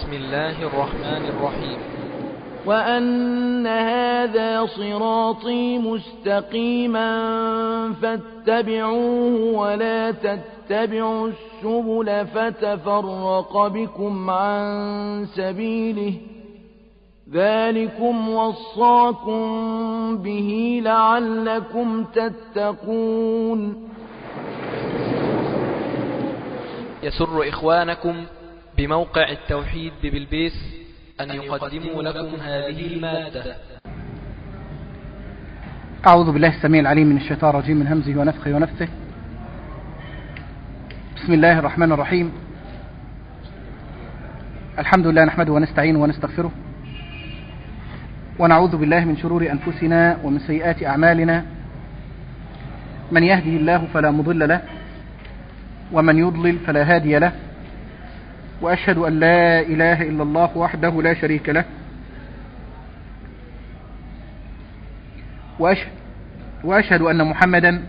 بسم الله الرحمن الرحيم. وأن هذا صراطي مستقيما فاتبعوه ولا تتبعوا السبل فتفرق بكم عن سبيله ذلكم وصاكم به لعلكم تتقون. يسر إخوانكم بموقع التوحيد ببلبيس أن يقدموا لكم هذه المادة. أعوذ بالله السميع العليم من الشيطان الرجيم من همزه ونفخه ونفثه. بسم الله الرحمن الرحيم. الحمد لله نحمده ونستعينه ونستغفره ونعوذ بالله من شرور أنفسنا ومن سيئات أعمالنا، من يهده الله فلا مضل له ومن يضلل فلا هادي له، وأشهد أن لا إله إلا الله وحده لا شريك له، وأشهد أن محمدا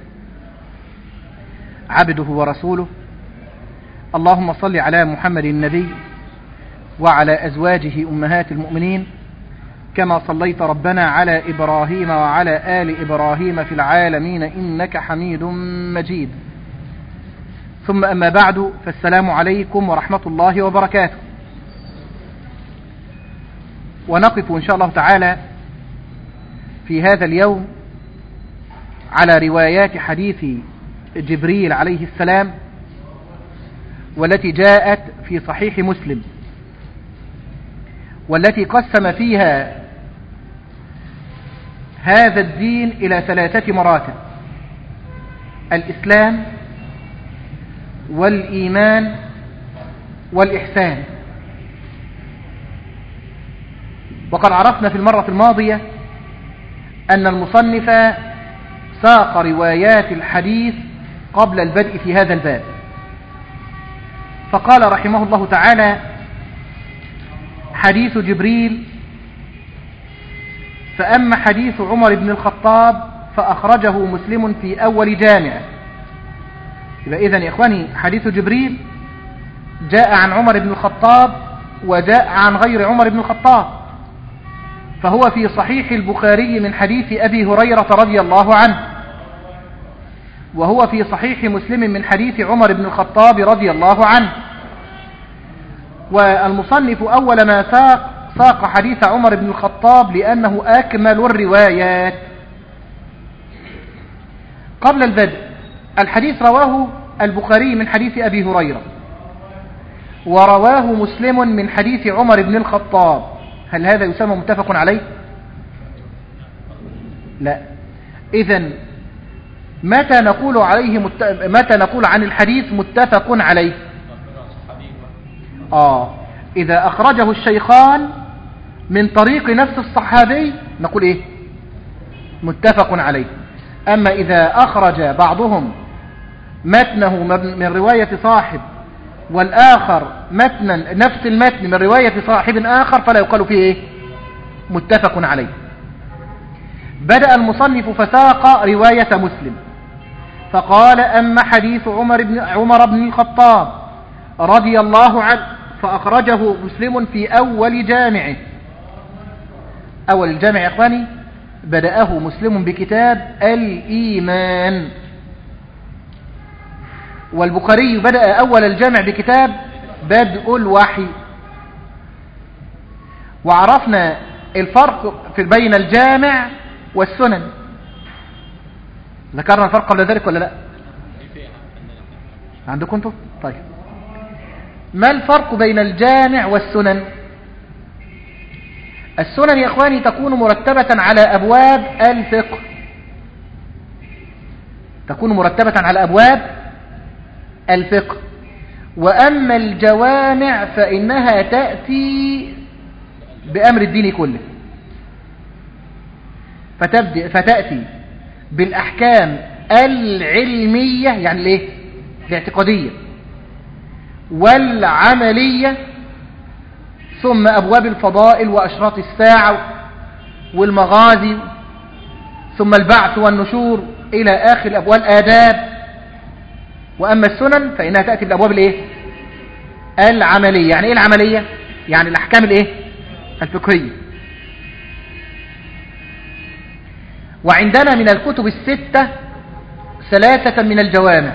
عبده ورسوله. اللهم صل على محمد النبي وعلى أزواجه أمهات المؤمنين كما صليت ربنا على إبراهيم وعلى آل إبراهيم في العالمين إنك حميد مجيد. ثم أما بعد، فالسلام عليكم ورحمة الله وبركاته. ونقف إن شاء الله تعالى في هذا اليوم على روايات حديث جبريل عليه السلام، والتي جاءت في صحيح مسلم، والتي قسم فيها هذا الدين إلى 3 مراتب: الإسلام والإيمان والإحسان. وقد عرفنا في المرة الماضية أن المصنف ساق روايات الحديث قبل البدء في هذا الباب، فقال رحمه الله تعالى: حديث جبريل. فأما حديث عمر بن الخطاب فأخرجه مسلم في أول جامع. إذن يا إخواني، حديث جبريل جاء عن عمر بن الخطاب وجاء عن غير عمر بن الخطاب، فهو في صحيح البخاري من حديث أبي هريرة رضي الله عنه، وهو في صحيح مسلم من حديث عمر بن الخطاب رضي الله عنه. والمصنف أول ما ساق حديث عمر بن الخطاب لأنه أكمل الروايات. قبل البدء، الحديث رواه البخاري من حديث أبي هريرة، ورواه مسلم من حديث عمر بن الخطاب. هل هذا يسمى متفق عليه؟ لا. إذن متى نقول عن الحديث متفق عليه؟ إذا أخرجه الشيخان من طريق نفس الصحابي نقول إيه؟ متفق عليه. أما إذا أخرج بعضهم متنه من رواية صاحب والآخر متنا نفس المتن من رواية صاحب آخر فلا يقال فيه إيه؟ متفق عليه. بدأ المصنف فساق رواية مسلم فقال: أما حديث عمر بن الخطاب رضي الله عنه فأخرجه مسلم في أول جامعه. أول الجامع يا أخواني بدأه مسلم بكتاب الإيمان، والبخاري بدأ أول الجامع بكتاب بدء الوحي. وعرفنا الفرق بين الجامع والسنن، ذكرنا الفرق قبل ذلك ولا لا؟ عندكم انتم؟ طيب، ما الفرق بين الجامع والسنن؟ السنن يا اخواني تكون مرتبة على أبواب الفقه، تكون مرتبة على أبواب الفقه. وأما الجوامع فإنها تأتي بأمر الدين كله، فتأتي بالأحكام العلمية، يعني الايه؟ الاعتقادية والعملية، ثم أبواب الفضائل وأشراط الساعة والمغازي، ثم البعث والنشور إلى آخر أبواب الآداب. وأما السنن فإنها تأتي بالأبواب الإيه؟ العملية. يعني إيه العملية؟ يعني الأحكام الايه الفقهية. وعندنا من الكتب الستة 3 من الجوامع: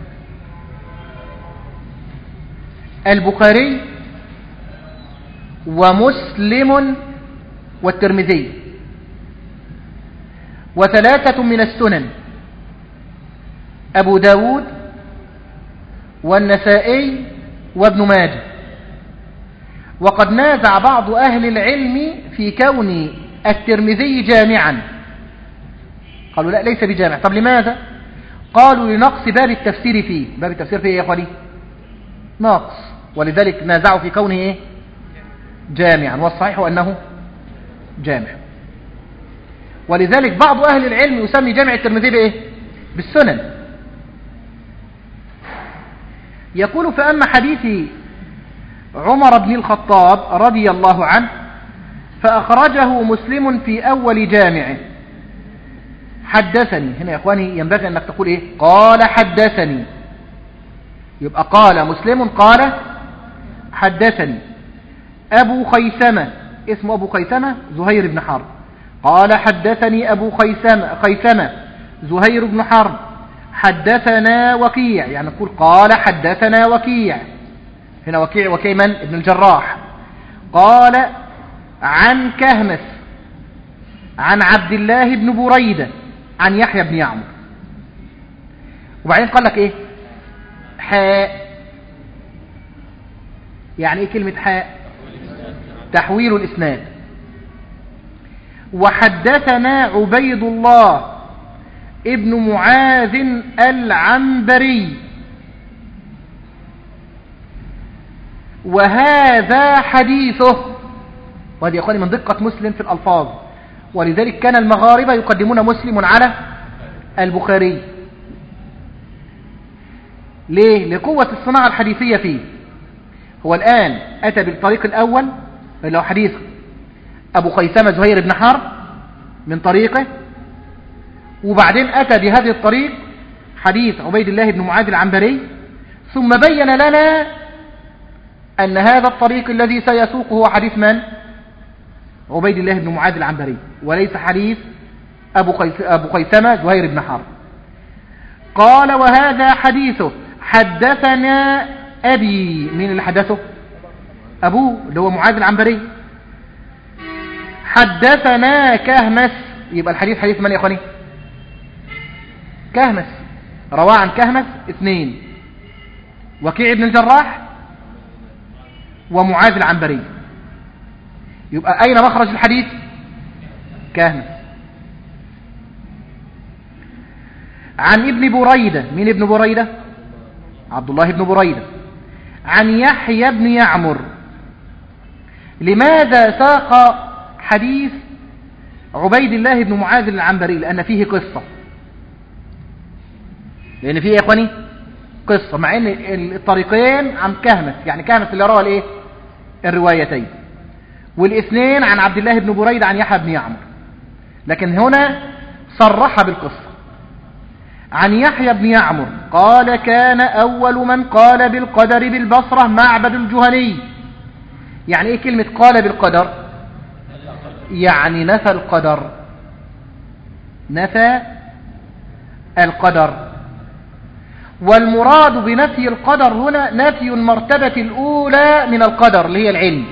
البخاري ومسلم والترمذي، و3 من السنن: أبو داود والنسائي وابن ماجه. وقد نازع بعض أهل العلم في كون الترمذي جامعا، قالوا لا ليس بجامع. طب لماذا؟ قالوا لنقص باب التفسير فيه. باب التفسير فيه يا أخواني ناقص، ولذلك نازعوا في كونه إيه؟ جامعا، والصحيح أنه جامع. ولذلك بعض أهل العلم يسمي جامع الترمذي بإيه؟ بالسنن. يقول: فأما حديث عمر بن الخطاب رضي الله عنه فأخرجه مسلم في أول جامعه. حدثني، هنا يا إخواني ينبغي أنك تقول إيه؟ قال حدثني. يبقى قال مسلم قال حدثني أبو خيثمة، اسمه أبو خيثمة زهير بن حرب، قال حدثني أبو خيثمة زهير بن حرب حدثنا وكيع، يعني نقول قال حدثنا وكيع. هنا وكيع من؟ ابن الجراح. قال عن كهمس عن عبد الله بن بريدة عن يحيى بن يعمر. وبعدين قال لك ايه؟ حاء. يعني ايه كلمة حاء؟ تحويل الاسناد. وحدثنا عبيد الله ابن معاذ العنبري وهذا حديثه. وهذه يا اخواني من دقة مسلم في الألفاظ، ولذلك كان المغاربة يقدمون مسلم على البخاري. ليه؟ لقوة الصناعة الحديثية فيه. هو الآن أتى بالطريق الأول اللي هو حديث أبو خيثمة زهير بن حرب من طريقه، وبعدين أتى بهذه الطريق حديث عبيد الله بن معاذ العنبري، ثم بين لنا أن هذا الطريق الذي سيسوقه هو حديث من؟ عبيد الله بن معاذ العنبري، وليس حديث أبو خيثمة زهير بن حرب. قال وهذا حديثه حدثنا أبي. مين اللي حدثه؟ أبوه اللي هو معاذ العنبري. حدثنا كهمس. يبقى الحديث حديث من يا أخواني؟ كهمس. رواه عن كهمس 2: وكيع بن الجراح ومعاذ العنبري. يبقى أين مخرج الحديث؟ كهمس. عن ابن بريدة. من ابن بريدة؟ عبد الله بن بريدة. عن يحيى بن يعمر. لماذا ساق حديث عبيد الله بن معاذ العنبري؟ لأن فيه قصة. لأن فيه يا إخواني قصة، مع أن الطريقين عن كهمس، يعني كهمس اللي روى الإيه؟ الروايتين، والاثنين عن عبد الله بن بريدة عن يحيى بن يعمر، لكن هنا صرح بالقصة. عن يحيى بن يعمر قال كان أول من قال بالقدر بالبصرة معبد الجهني. يعني إيه كلمة قال بالقدر؟ يعني نفى القدر. نفى القدر. والمراد بنفي القدر هنا نفي المرتبة الأولى من القدر اللي هي العلم.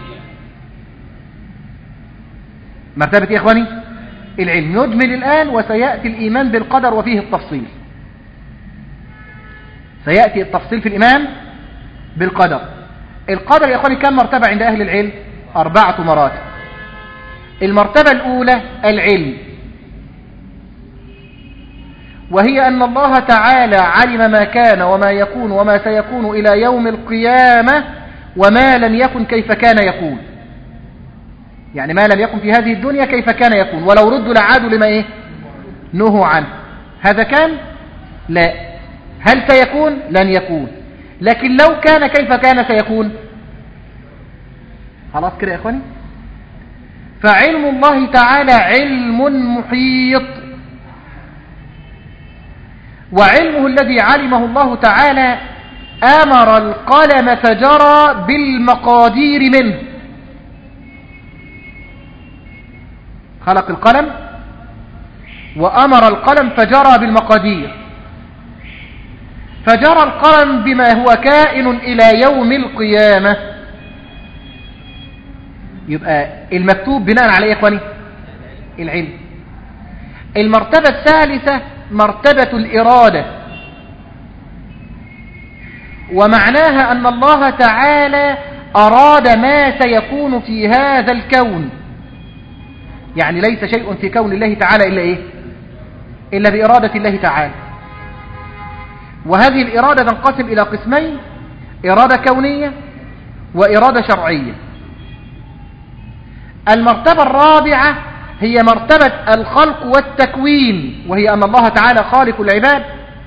مرتبة إيه يا إخواني؟ العلم. يجمل الآن وسيأتي الإيمان بالقدر وفيه التفصيل. سيأتي التفصيل في الإيمان بالقدر. القدر يا إخواني كم مرتبة عند أهل العلم؟ 4 مراتب. المرتبة الأولى العلم، وهي أن الله تعالى علم ما كان وما يكون وما سيكون إلى يوم القيامة، وما لم يكن كيف كان يكون. يعني ما لم يكن في هذه الدنيا كيف كان يكون، ولو ردوا لعادوا لما إيه؟ نهوا عنه. هذا كان؟ لا. هل سيكون؟ لن يكون. لكن لو كان كيف كان سيكون؟ خلاص كده يا إخواني. فعلم الله تعالى علم محيط، وعلمه الذي علمه الله تعالى أمر القلم فجرى بالمقادير منه. خلق القلم وأمر القلم فجرى بالمقادير، فجرى القلم بما هو كائن إلى يوم القيامة. يبقى المكتوب بناء على إيه يا إخواني؟ العلم. المرتبة الثالثة مرتبة الإرادة، ومعناها أن الله تعالى أراد ما سيكون في هذا الكون، يعني ليس شيء في كون الله تعالى إلا إيه؟ إلا بإرادة الله تعالى. وهذه الإرادة تنقسم إلى قسمين: إرادة كونية وإرادة شرعية. المرتبة الرابعة هي مرتبة الخلق والتكوين، وهي أن الله تعالى خالق العباد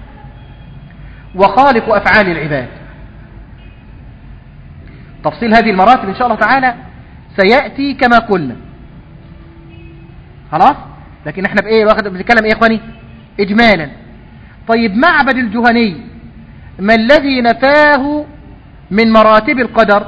وخالق أفعال العباد. تفصيل هذه المراتب إن شاء الله تعالى سيأتي كما قلنا، خلاص؟ لكن احنا بإيه بنتكلم إيه يا إخواني؟ إجمالا. طيب معبد الجهني ما الذي نفاه من مراتب القدر؟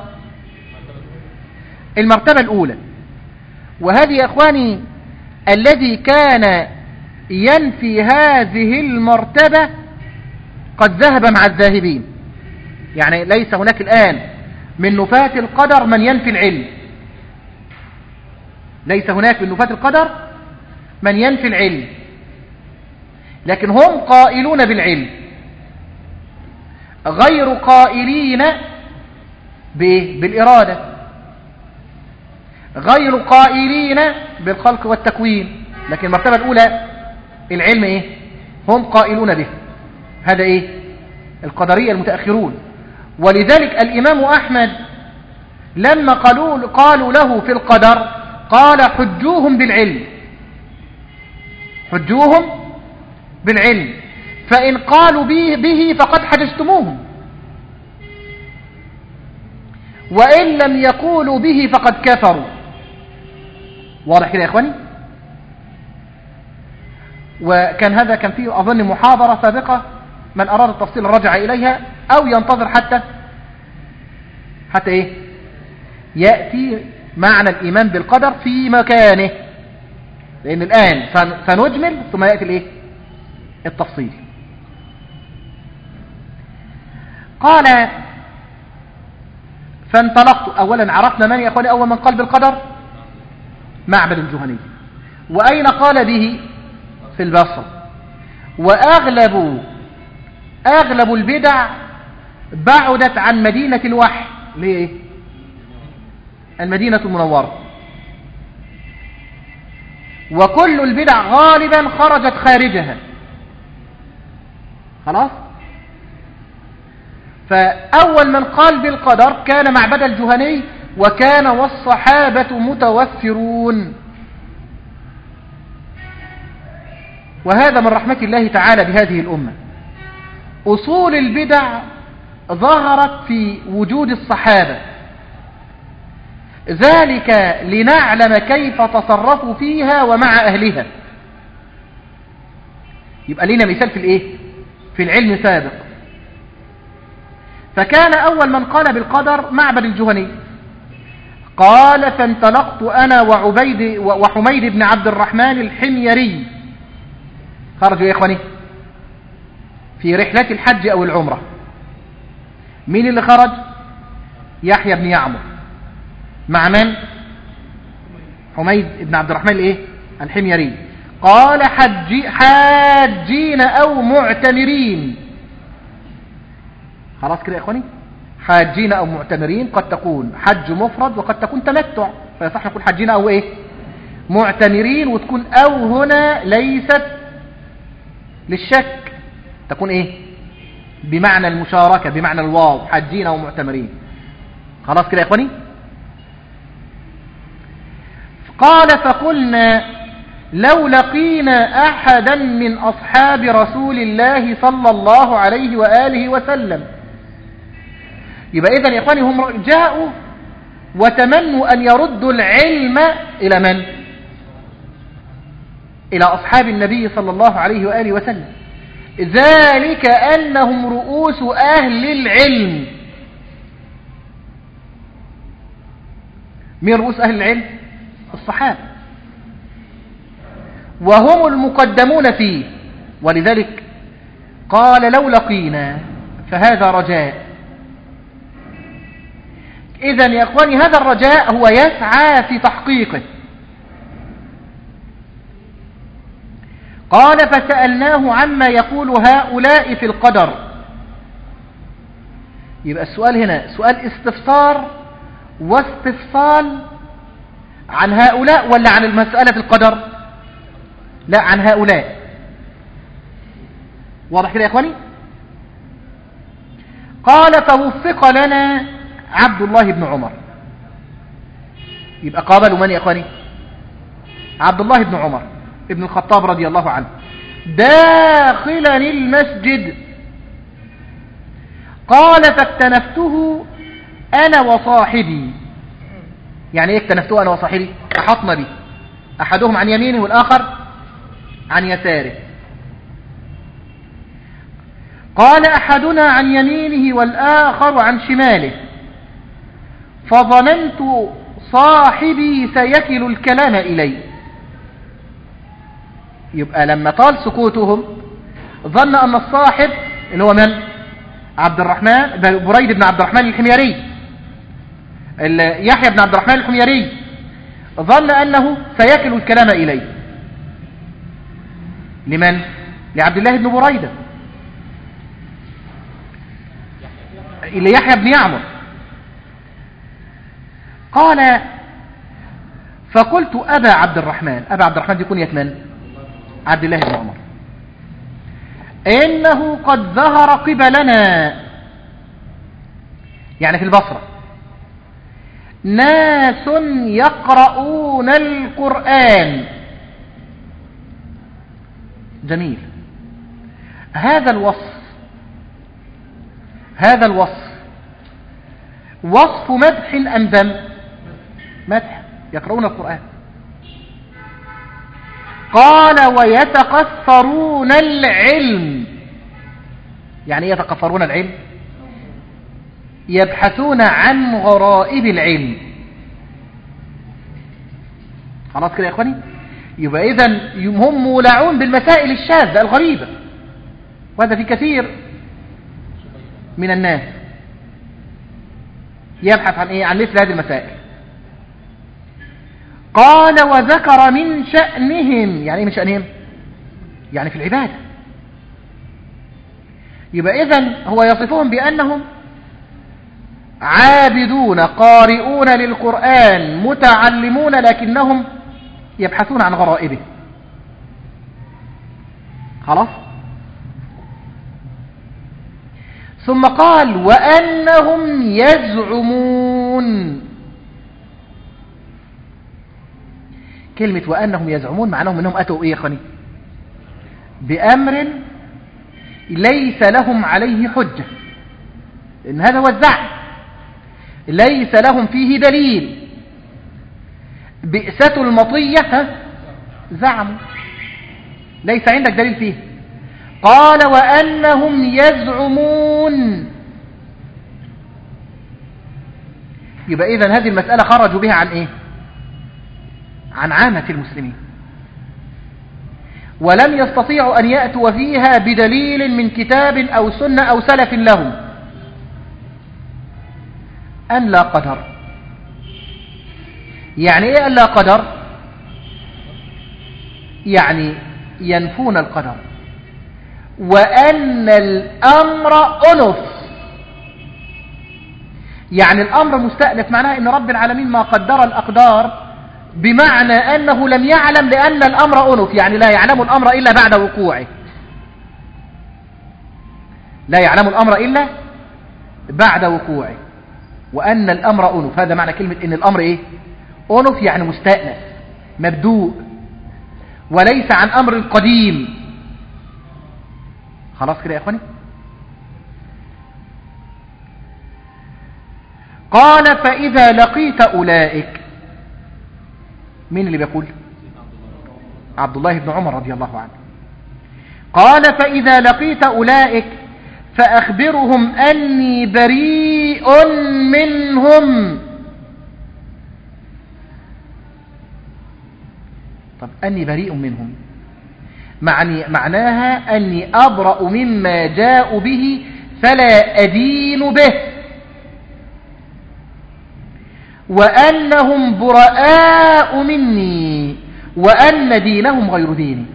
المرتبة الأولى، وهذه يا إخواني الذي كان ينفي هذه المرتبة قد ذهب مع الذاهبين، يعني ليس هناك الآن من نفاة القدر من ينفي العلم، ليس هناك من نفاة القدر من ينفي العلم، لكن هم قائلون بالعلم غير قائلين بالإرادة، غير قائلين بالخلق والتكوين، لكن المرتبة الأولى العلم إيه؟ هم قائلون به. هذا إيه؟ القدرية المتأخرون. ولذلك الإمام أحمد لما قالوا له في القدر قال حجوهم بالعلم، حجوهم بالعلم، فإن قالوا به فقد حججتموهم، وإن لم يقولوا به فقد كفروا. واضح كده يا إخواني؟ وكان هذا كان فيه أظن محاضرة سابقة، من أراد التفصيل رجع إليها أو ينتظر حتى إيه؟ يأتي معنى الإيمان بالقدر في مكانه، لأن الآن سنجمل ثم يأتي الإيه؟ التفصيل. قال فانطلقت. أولا عرفنا من يا أخواني أول من قال بالقدر؟ معبد الجهني. وأين قال به؟ في البصرة. وأغلب البدع بعدت عن مدينة الوحي، ليه؟ المدينة المنورة. وكل البدع غالبا خرجت خارجها، خلاص. فأول من قال بالقدر كان معبد الجهني، وكان والصحابة متوفرون. وهذا من رحمة الله تعالى بهذه الأمة. أصول البدع ظهرت في وجود الصحابة، ذلك لنعلم كيف تصرفوا فيها ومع أهلها. يبقى لنا مثال في الإيه؟ في العلم سابق. فكان أول من قال بالقدر معبد الجهني. قال فانطلقت أنا وحميد بن عبد الرحمن الحميري. خرجوا يا إخواني في رحلة الحج أو العمرة. مين اللي خرج؟ يحيى بن يعمر مع من؟ حميد بن عبد الرحمن الإيه؟ الحميري. قال حاجين أو معتمرين. خلاص كده يا إخواني، حاجين أو معتمرين قد تكون حج مفرد وقد تكون تمتع، فيصح نقول حاجين أو إيه؟ معتمرين، وتكون أو هنا ليست للشك، تكون إيه؟ بمعنى المشاركة، بمعنى الواو، حاجين أو معتمرين. خلاص كده يا إخواني. قال فقلنا لو لقينا أحدا من أصحاب رسول الله صلى الله عليه وآله وسلم. يبقى إذن يا إخواني هم جاءوا وتمنوا أن يردوا العلم إلى من؟ إلى أصحاب النبي صلى الله عليه وآله وسلم، ذلك أنهم رؤوس أهل العلم. من رؤوس أهل العلم؟ الصحابة. وهم المقدمون فيه، ولذلك قال لو لقينا، فهذا رجاء. إذن يا أخواني هذا الرجاء هو يسعى في تحقيقه. قال فسألناه عما يقول هؤلاء في القدر. يبقى السؤال هنا سؤال استفسار واستفصال عن هؤلاء ولا عن المسألة القدر؟ لا، عن هؤلاء. واضح كده يا اخواني؟ قال فوفق لنا عبد الله بن عمر. يبقى قابلوا من يا اخواني؟ عبد الله بن عمر ابن الخطاب رضي الله عنه داخلا المسجد. قال فاكتنفته انا وصاحبي. يعني ايه اكتنفته انا وصاحبي؟ احطنا به، احدهم عن يمينه والاخر عن يساره. قال احدنا عن يمينه والاخر عن شماله، فظننت صاحبي سيكل الكلام الي. يبقى لما طال سكوتهم ظن ان الصاحب اللي هو من؟ عبد الرحمن بريد بن عبد الرحمن الحميري، يحيى بن عبد الرحمن الحميري، ظن انه سيكل الكلام اليه. لمن؟ لعبد الله بن بريدة، ليحيى بن يعمر. قال فقلت أبا عبد الرحمن. أبا عبد الرحمن يكون يتمن عبد الله بن عمر. إنه قد ظهر قبلنا، يعني في البصرة، ناس يقرؤون القرآن. جميل. هذا الوصف وصف مدح أم ذم؟ مدح، يقرؤون القرآن. قال ويتقفرون العلم. يعني يتقفرون العلم؟ يبحثون عن غرائب العلم. خلاص كده يا اخواني؟ يبقى إذن هم مولعون بالمسائل الشاذة الغريبة، وهذا في كثير من الناس يبحث عن ايه؟ عن مثل هذه المسائل. قال وذكر من شأنهم. يعني ايه من شأنهم؟ يعني في العبادة. يبقى إذن هو يصفهم بأنهم عابدون قارئون للقرآن متعلمون، لكنهم يبحثون عن غرائبه. خلاص. ثم قال وأنهم يزعمون. كلمة وأنهم يزعمون معناهم أنهم أتوا إيه يا خني؟ بأمر ليس لهم عليه حجة، إن هذا هو الزعم، ليس لهم فيه دليل. بئسة المطية زعموا، ليس عندك دليل فيه. قال وأنهم يزعمون. يبقى إذن هذه المسألة خرجوا بها عن إيه؟ عن عامة المسلمين، ولم يستطيعوا أن يأتوا فيها بدليل من كتاب أو سنة أو سلف لهم. أن لا قدر. يعني إيه أن لا قدر؟ يعني ينفون القدر، وأن الأمر أنف. يعني الأمر مستأنف، معناه أن رب العالمين ما قدر الأقدار، بمعنى أنه لم يعلم، لأن الأمر أنف، يعني لا يعلم الأمر إلا بعد وقوعه. لا يعلم الأمر إلا بعد وقوعه. وأن الأمر أنف، هذا معنى كلمة أن الأمر إيه؟ أنف، يعني مستأنف مبدوء، وليس عن أمر قديم. خلاص كده يا أخواني؟ قال فإذا لقيت أولئك. مين اللي بيقول؟ عبد الله بن عمر رضي الله عنه. قال فإذا لقيت أولئك فأخبرهم أني بريء منهم. طب أني بريء منهم معناها أني أبرأ مما جاءوا به فلا أدين به، وأنهم براء مني وأن دينهم غير ديني.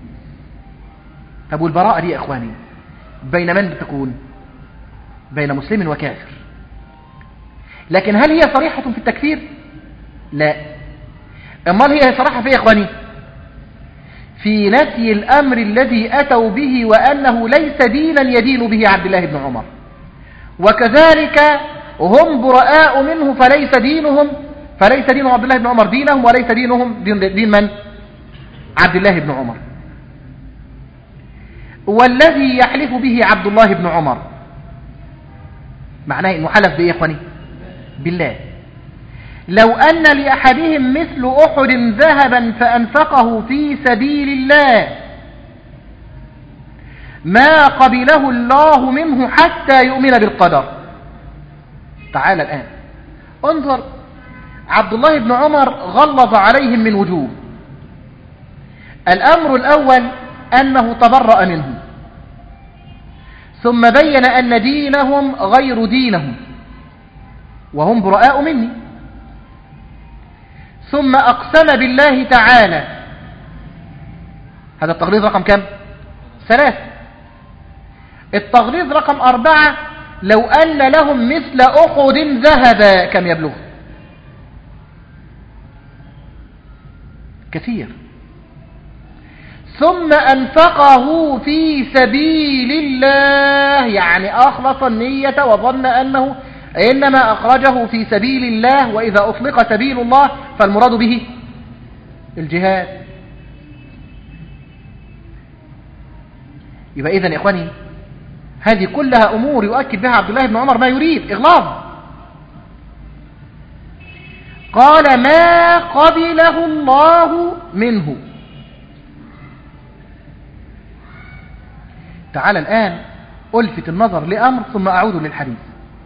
طب والبراءة دي يا إخواني بين من تكون؟ بين مسلم وكافر، لكن هل هي صريحة في التكفير؟ لا. أمال هي صريحة في يا إخواني؟ في نفي الأمر الذي أتوا به وأنه ليس دينا يدين به عبد الله بن عمر، وكذلك هم براء منه فليس دين عبد الله بن عمر دينهم، وليس دينهم دين من؟ عبد الله بن عمر. والذي يحلف به عبد الله بن عمر معناه انه حلف بايه يا اخواني؟ بالله. لو ان لاحدهم مثل احد ذهبا فانفقه في سبيل الله ما قبله الله منه حتى يؤمن بالقدر. تعال الان انظر، عبد الله بن عمر غلظ عليهم من وجوه. الامر الاول انه تبرأ منهم، ثم بين أن دينهم غير دينهم وهم براء مني، ثم أقسم بالله تعالى. هذا التغليظ رقم كم؟ 3. التغليظ رقم 4 لو أن لهم مثل أحد ذهبا كم يبلغ؟ كثير. ثم أنفقه في سبيل الله، يعني أخلص النية وظن أنه إنما أخرجه في سبيل الله، وإذا أطلق سبيل الله فالمراد به الجهاد. يبقى إذن يا إخواني هذه كلها أمور يؤكد بها عبد الله بن عمر ما يريد إغلاظ. قال ما قبله الله منه. تعال الآن ألفت النظر لأمر ثم أعود للحديث.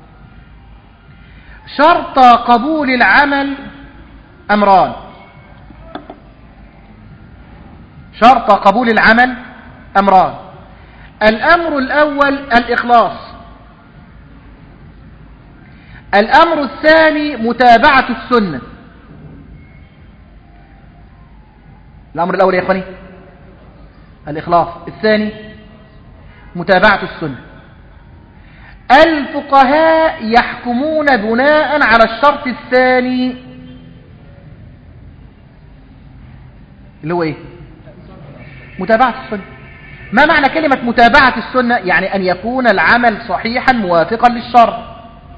شرط قبول العمل أمران. شرط قبول العمل أمران. الأمر الأول الإخلاص. الأمر الثاني متابعة السنة. الأمر الأول يا إخواني الإخلاص، الثاني متابعة السنة. الفقهاء يحكمون بناء على الشرط الثاني اللي هو ايه؟ متابعة السنة. ما معنى كلمة متابعة السنة؟ يعني أن يكون العمل صحيحا موافقا للشرع.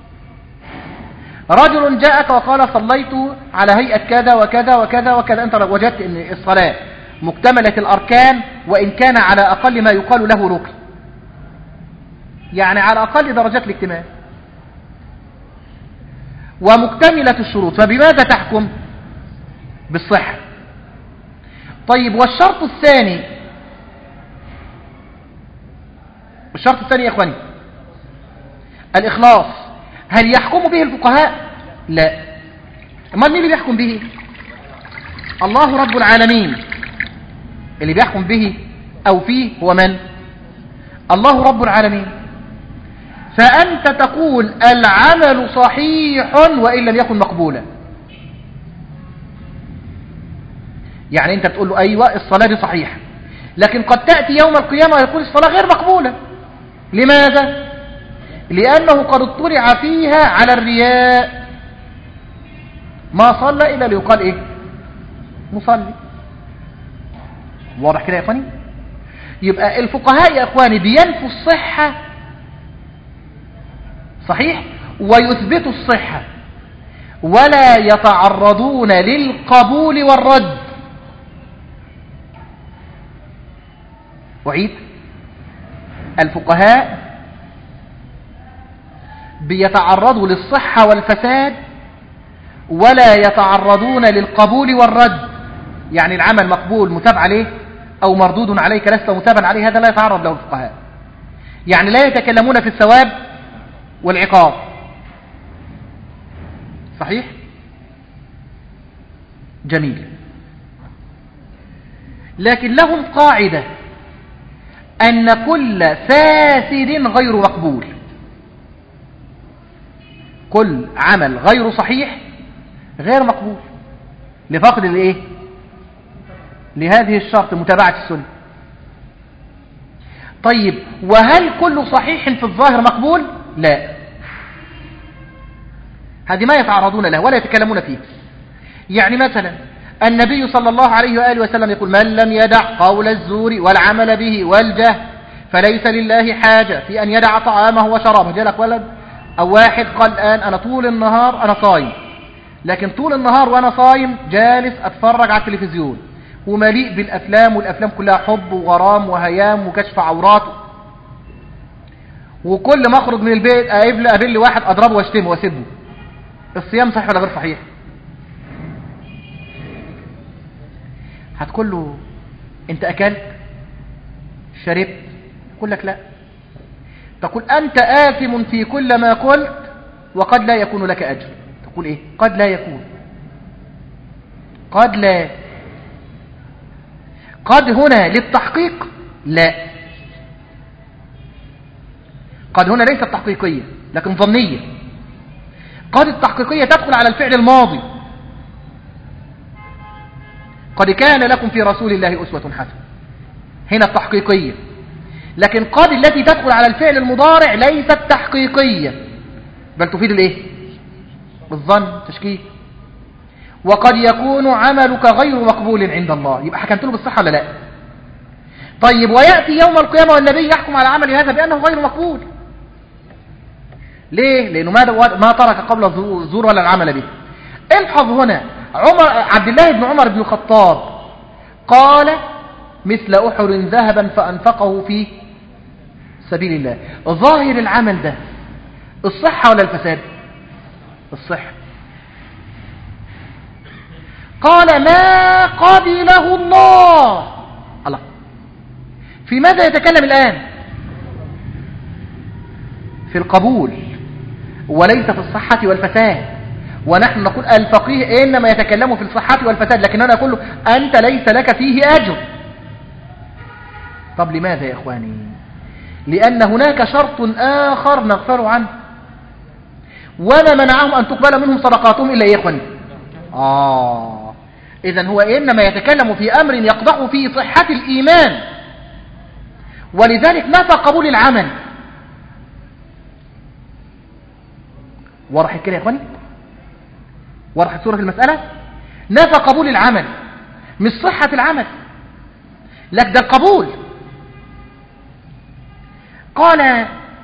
رجل جاءك وقال صليت على هيئة كذا وكذا وكذا وكذا، أنت وجدت أن الصلاة مكتملة الأركان وإن كان على أقل ما يقال له ركن، يعني على أقل درجات الاكتمال، ومكتملة الشروط، فبماذا تحكم؟ بالصحة. طيب والشرط الثاني؟ الشرط الثاني يا إخواني الإخلاص. هل يحكم به الفقهاء؟ لا. أمال مين اللي بيحكم به؟ الله رب العالمين. اللي بيحكم به أو فيه هو من؟ الله رب العالمين. فأنت تقول العمل صحيح وإن لم يكن مقبولا. يعني أنت بتقول له أيوة الصلاة دي صحيحة، لكن قد تأتي يوم القيامة ويقول الصلاة غير مقبولة. لماذا؟ لأنه قد اطلع فيها على الرياء، ما صلى إلا ليقال إيه؟ مصلي. واضح كده يا إخواني؟ يبقى الفقهاء يا إخواني بينفوا الصحة صحيح ويثبتوا الصحة، ولا يتعرضون للقبول والرد. أعيد، الفقهاء بيتعرضوا للصحة والفساد ولا يتعرضون للقبول والرد. يعني العمل مقبول متاب عليه أو مردود عليك لست متابا عليه، هذا لا يتعرض له الفقهاء. يعني لا يتكلمون في الثواب والعقاب. صحيح؟ جميل. لكن لهم قاعدة أن كل فاسد غير مقبول، كل عمل غير صحيح غير مقبول لفقد الايه؟ لهذه الشرط متابعة السنة. طيب وهل كل صحيح في الظاهر مقبول؟ لا، هذه ما يتعرضون له ولا يتكلمون فيه. يعني مثلا النبي صلى الله عليه وآله وسلم يقول من لم يدع قول الزور والعمل به والجهل فليس لله حاجة في أن يدع طعامه وشرابه. جالك ولد أو واحد قال الآن أنا طول النهار أنا صايم، لكن طول النهار وأنا صايم جالس أتفرج على التلفزيون ومليء بالأفلام، والأفلام كلها حب وغرام وهيام وكشف عورات، وكل ما أخرج من البيت أقابل واحد أضربه واشتمه واسبه. الصيام صحيح ولا غير صحيح؟ هتقول له أنت أكلت شربت؟ يقول لك لا. تقول أنت آثم في كل ما قلت وقد لا يكون لك أجر. تقول إيه؟ قد لا يكون، قد لا، قد هنا للتحقيق؟ لا، قد هنا ليست تحقيقية لكن ظنية. قد التحقيقية تدخل على الفعل الماضي، قد كان لكم في رسول الله أسوة حسنة، هنا التحقيقية. لكن قد التي تدخل على الفعل المضارع ليست تحقيقية بل تفيد الايه؟ بالظن، تشكيك. وقد يكون عملك غير مقبول عند الله، يبقى حكمت له بالصحة ولا لا؟ طيب ويأتي يوم القيامة والنبي يحكم على عمل هذا بأنه غير مقبول. ليه؟ لأنه ما ترك قبل الزور ولا العمل به. الحظ هنا عبد الله بن عمر بن الخطاب قال مثل أحد ذهبا فأنفقه في سبيل الله. ظاهر العمل ده الصحة ولا الفساد؟ الصحة. قال ما قبله الله. الله، في ماذا يتكلم الآن؟ في القبول وليس في الصحة والفساد. ونحن نقول الفقيه إنما يتكلم في الصحة والفساد، لكن أنا أقول له أنت ليس لك فيه أجر. طب لماذا يا إخواني؟ لأن هناك شرط آخر نغفر عنه، وما منعهم أن تقبل منهم صدقاتهم إلا يا إخواني. إذن هو إنما يتكلم في أمر يقضع فيه صحة الإيمان، ولذلك نفى قبول العمل. وضحت كده يا إخواني؟ وضحت صورة المسألة؟ نفى قبول العمل مش صحة العمل، لك ده القبول. قال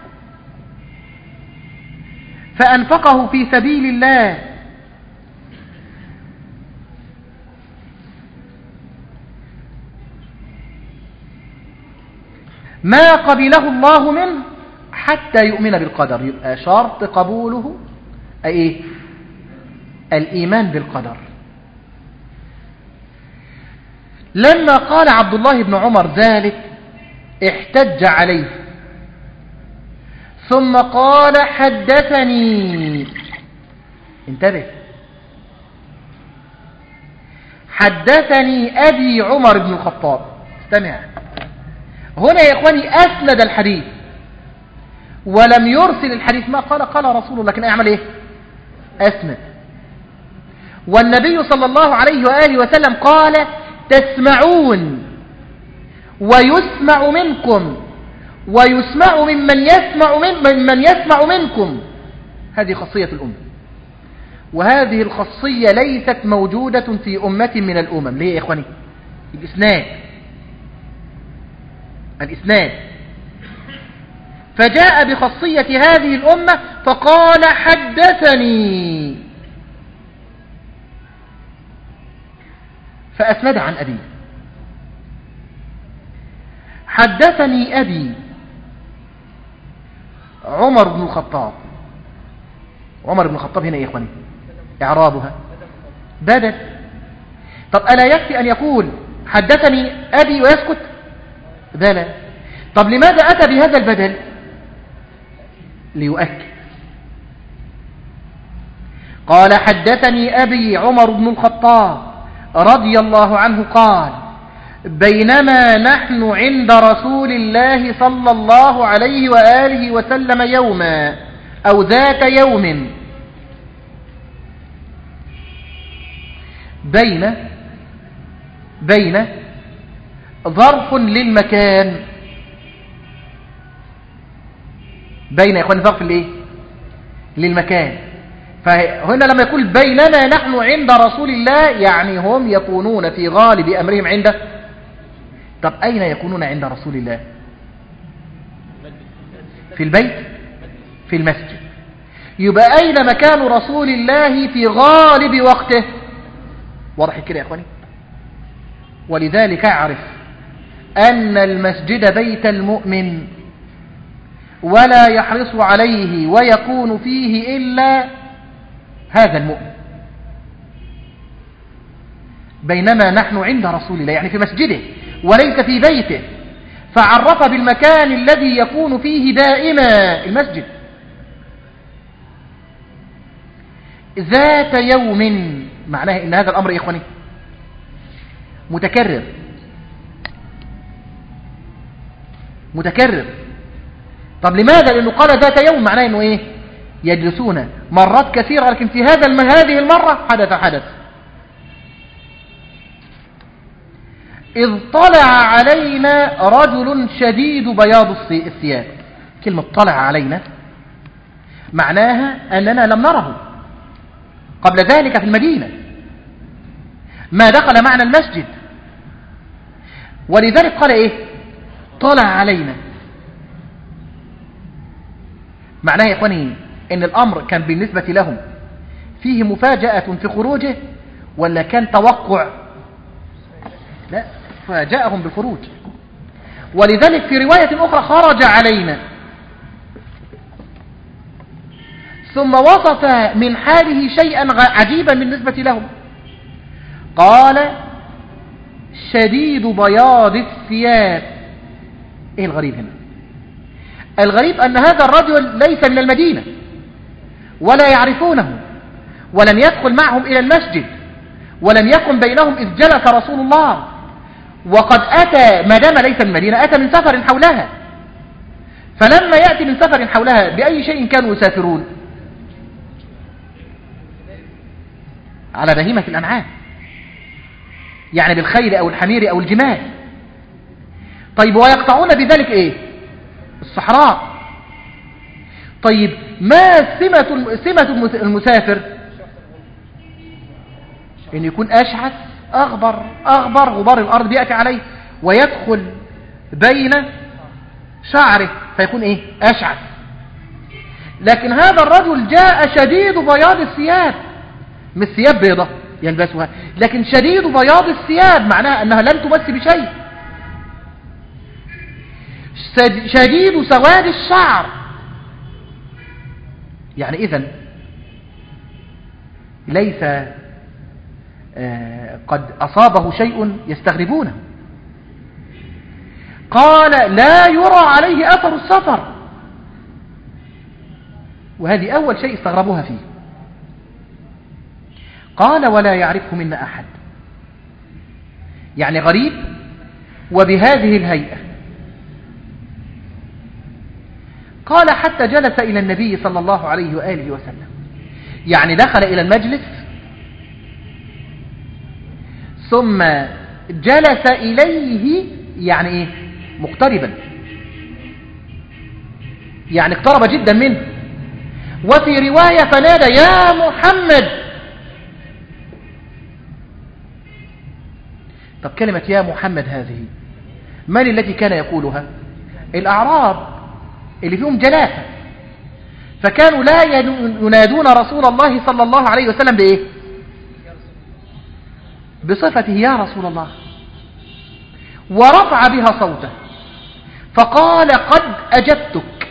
فأنفقه في سبيل الله ما قبله الله منه حتى يؤمن بالقدر. يبقى شرط قبوله أي الإيمان بالقدر. لما قال عبد الله بن عمر ذلك احتج عليه، ثم قال حدثني، انتبه، حدثني أبي عمر بن الخطاب. استمع هنا يا إخواني، أسند الحديث ولم يرسل الحديث، ما قال رسول الله، لكن أعمل إيه؟ أسند. والنبي صلى الله عليه وآله وسلم قال تسمعون ويسمع منكم ويسمع ممن يسمع منكم. هذه خاصية الأمة، وهذه الخاصية ليست موجودة في أمة من الأمم. ليه يا إخواني؟ الإسناد فجاء بخاصية هذه الأمة فقال حدثني، فأسند عن أبي. حدثني أبي عمر بن الخطاب. عمر بن الخطاب هنا يا إخواني إعرابها بدل. طب ألا يكفي أن يقول حدثني أبي ويسكت؟ بلى. طب لماذا أتى بهذا البدل؟ ليؤكد. قال حدثني أبي عمر بن الخطاب رضي الله عنه قال بينما نحن عند رسول الله صلى الله عليه وآله وسلم يوما أو ذات يوم. بين ظرف للمكان. بين يا اخوان ظرف للايه؟ للمكان. فهنا لما يقول بينما نحن عند رسول الله يعني هم يكونون في غالب أمرهم عنده. طب أين يكونون عند رسول الله؟ في البيت، في المسجد. يبقى أين مكان رسول الله في غالب وقته؟ واضح كده يا أخواني. ولذلك اعرف أن المسجد بيت المؤمن ولا يحرص عليه ويكون فيه إلا هذا المؤمن. بينما نحن عند رسول الله يعني في مسجده وليس في بيته، فعرف بالمكان الذي يكون فيه دائما المسجد. ذات يوم معناه ان هذا الامر يا اخواني متكرر. طب لماذا؟ لانه قال ذات يوم معناه انه ايه؟ يجلسون مرات كثيرة، لكن في هذه المرة حدث. إذ طلع علينا رجل شديد بياض الثياب. كلمة طلع علينا معناها أننا لم نره قبل ذلك في المدينة، ما دخل معنا المسجد، ولذلك قال إيه؟ طلع علينا. معناها يا إخواني إن الأمر كان بالنسبة لهم فيه مفاجأة في خروجه ولا كان توقع؟ لا، فجاءهم بالخروج. ولذلك في رواية أخرى خرج علينا، ثم وصف من حاله شيئا عجيبا بالنسبة لهم. قال شديد بياض الثياب. ايه الغريب هنا؟ الغريب أن هذا الرجل ليس من المدينة ولا يعرفونه ولم يدخل معهم إلى المسجد ولم يكن بينهم إذ جلس رسول الله، وقد أتى ما دام ليس من المدينة أتى من سفر حولها. فلما يأتي من سفر حولها بأي شيء كانوا يسافرون؟ على بهيمة الأنعام، يعني بالخيل أو الحمير أو الجمال. طيب ويقطعون بذلك إيه؟ الصحراء. طيب ما سمة المسافر؟ إن يكون أشعث أغبر غبار الأرض بيأتي عليه ويدخل بين شعره فيكون إيه؟ أشعث. لكن هذا الرجل جاء شديد بياض الثياب، مش ثياب بيضة يلبسها، لكن شديد بياض الثياب معناها أنها لم تمس بشيء. شديد سواد الشعر، يعني إذن ليس قد أصابه شيء يستغربونه. قال لا يرى عليه أثر السفر، وهذه أول شيء استغربوها فيه. قال ولا يعرفه منا أحد، يعني غريب وبهذه الهيئة. قال حتى جلس إلى النبي صلى الله عليه وآله وسلم، يعني دخل إلى المجلس ثم جلس إليه، يعني إيه؟ مقتربا، يعني اقترب جدا منه. وفي رواية فنادى يا محمد. طب كلمة يا محمد هذه من التي كان يقولها؟ الأعراب اللي فيهم جلاسة، فكانوا لا ينادون رسول الله صلى الله عليه وسلم بإيه؟ بصفته يا رسول الله، ورفع بها صوته فقال قد أجبتك.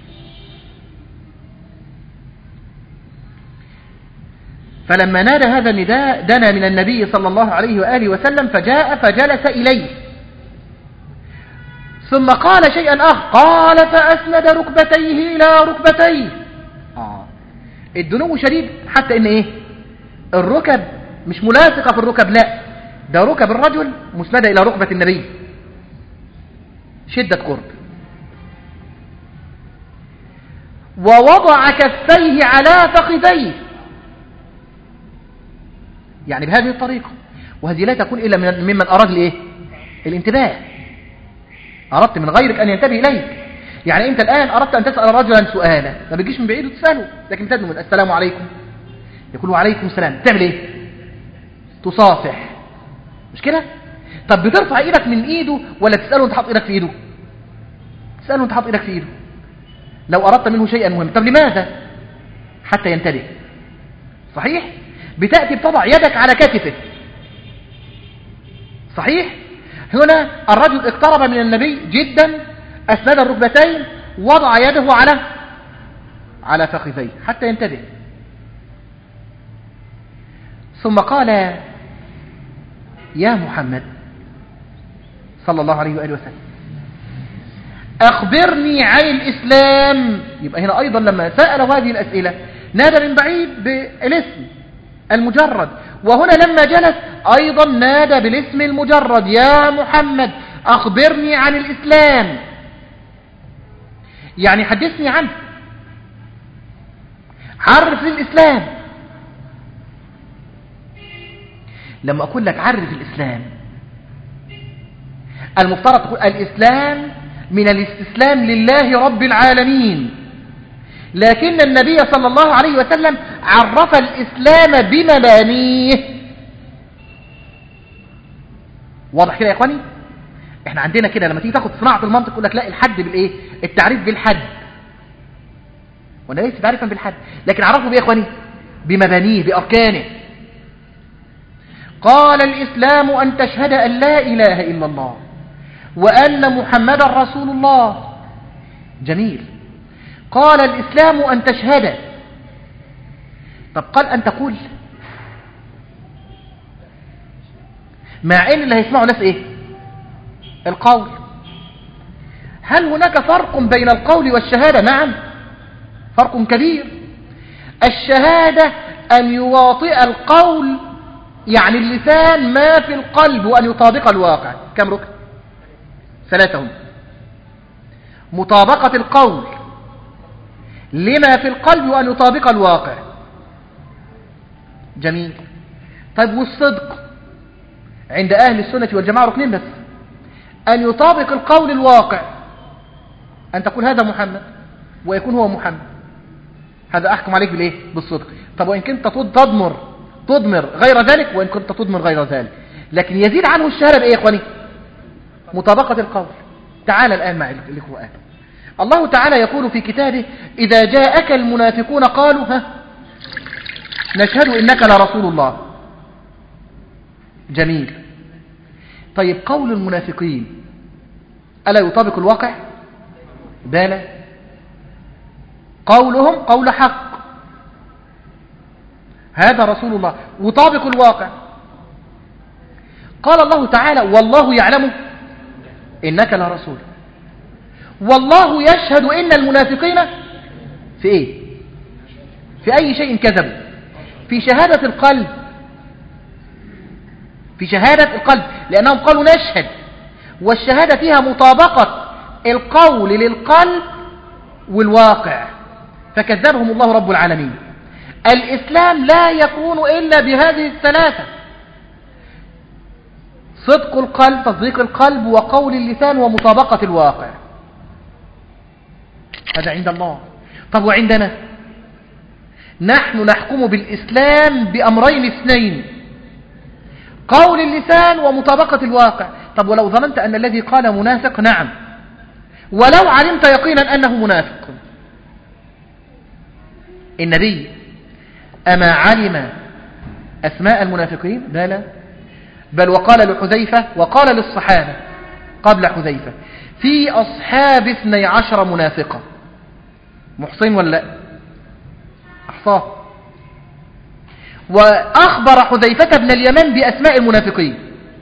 فلما نادى هذا النداء دنا من النبي صلى الله عليه وآله وسلم فجاء فجلس إليه، ثم قال شيئا آخر، قال فأسند ركبتيه إلى ركبتيه. الدنو شديد حتى إن إيه؟ الركب مش ملاصقة في الركب، لا، ده ركب الرجل مسندة إلى ركبة النبي، شدة قرب. ووضع كفيه على فخذيه، يعني بهذه الطريقة. وهذه لا تكون إلا ممن أراد الإيه؟ الانتباه. أردت من غيرك أن ينتبه إليك. يعني أنت الآن أردت أن تسأل رجلا سؤالا، ما بيجيش من بعيد وتسأله، لكن تدنو من السلام عليكم، يقول وعليكم السلام، تعمل إيه؟ تصافح، مش كده؟ طب بترفع إيدك من إيده ولا تسأله أنت حاط إيدك في إيده؟ تسأله أنت حاط إيدك في إيده لو أردت منه شيئا مهم. طب لماذا؟ حتى ينتبه. صحيح؟ بتأتي بتضع يدك على كتفه. صحيح؟ هنا الرجل اقترب من النبي جدا، أسند الركبتين، وضع يده على فخذيه حتى ينتبه. ثم قال يا محمد صلى الله عليه وآله وسلم أخبرني عن الإسلام. يبقى هنا أيضا لما سألوا هذه الأسئلة نادى من بعيد بالاسم المجرد، وهنا لما جلس أيضا نادى بالاسم المجرد يا محمد أخبرني عن الإسلام، يعني حدثني عنه، عرف الإسلام. لما أقول لك عرف الإسلام، المفترض تقول الإسلام من الاستسلام لله رب العالمين، لكن النبي صلى الله عليه وسلم عرف الإسلام بمبانيه. واضح كده يا إخواني؟ احنا عندنا كده لما تيجي تاخد صناعة المنطق يقول لك لا، الحد بالإيه؟ التعريف بالحد، وانا ليس تعريفا بالحد، لكن عرفه بإيه يا إخواني؟ بمبانيه، بأركانه. قال الإسلام أن تشهد أن لا إله إلا الله وأن محمدا رسول الله. جميل. قال الإسلام أن تشهد. طب قال أن تقول، مع أن اللي هيسمعوا ناس إيه؟ القول. هل هناك فرق بين القول والشهادة؟ نعم، فرق كبير. الشهادة أن يواطئ القول، يعني اللسان ما في القلب، وأن يطابق الواقع. كم ركن؟ 3 هم. مطابقة القول لما في القلب وأن يطابق الواقع. جميل. طيب والصدق عند أهل السنة والجماعة ركنين بس، أن يطابق القول الواقع، أن تقول هذا محمد ويكون هو محمد، هذا أحكم عليك بالإيه؟ بالصدق. طب وإن كنت تضمر غير ذلك، وإن كنت تضمر غير ذلك، لكن يزيد عنه الشهادة بإيه يا إخواني؟ مطابقة القول. تعال الآن مع القرآن. الله تعالى يقول في كتابه إذا جاءك المنافقون قالوا نشهد إنك لرسول الله. جميل. طيب قول المنافقين ألا يطابق الواقع؟ بلى، قولهم قول حق، هذا رسول الله، يطابق الواقع. قال الله تعالى والله يعلم إنك لرسول، والله يشهد إن المنافقين في إيه؟ في أي شيء كذبوا؟ في شهادة القلب، في شهادة القلب، لأنهم قالوا نشهد، والشهادة فيها مطابقة القول للقلب والواقع، فكذبهم الله رب العالمين. الإسلام لا يكون إلا بهذه الثلاثة: صدق القلب، تصديق القلب، وقول اللسان، ومطابقة الواقع. هذا عند الله. طب وعندنا نحن نحكم بالإسلام بأمرين اثنين: قول اللسان ومطابقة الواقع. طب ولو ظننت أن الذي قال منافق، نعم، ولو علمت يقينا أنه منافق، النبي أما علم أسماء المنافقين؟ لا، بل وقال لحذيفة وقال للصحابة قبل حذيفة في أصحاب 12 منافقة، محصين ولا لا؟ أحصاه. وأخبر حذيفة بن اليمان بأسماء المنافقين.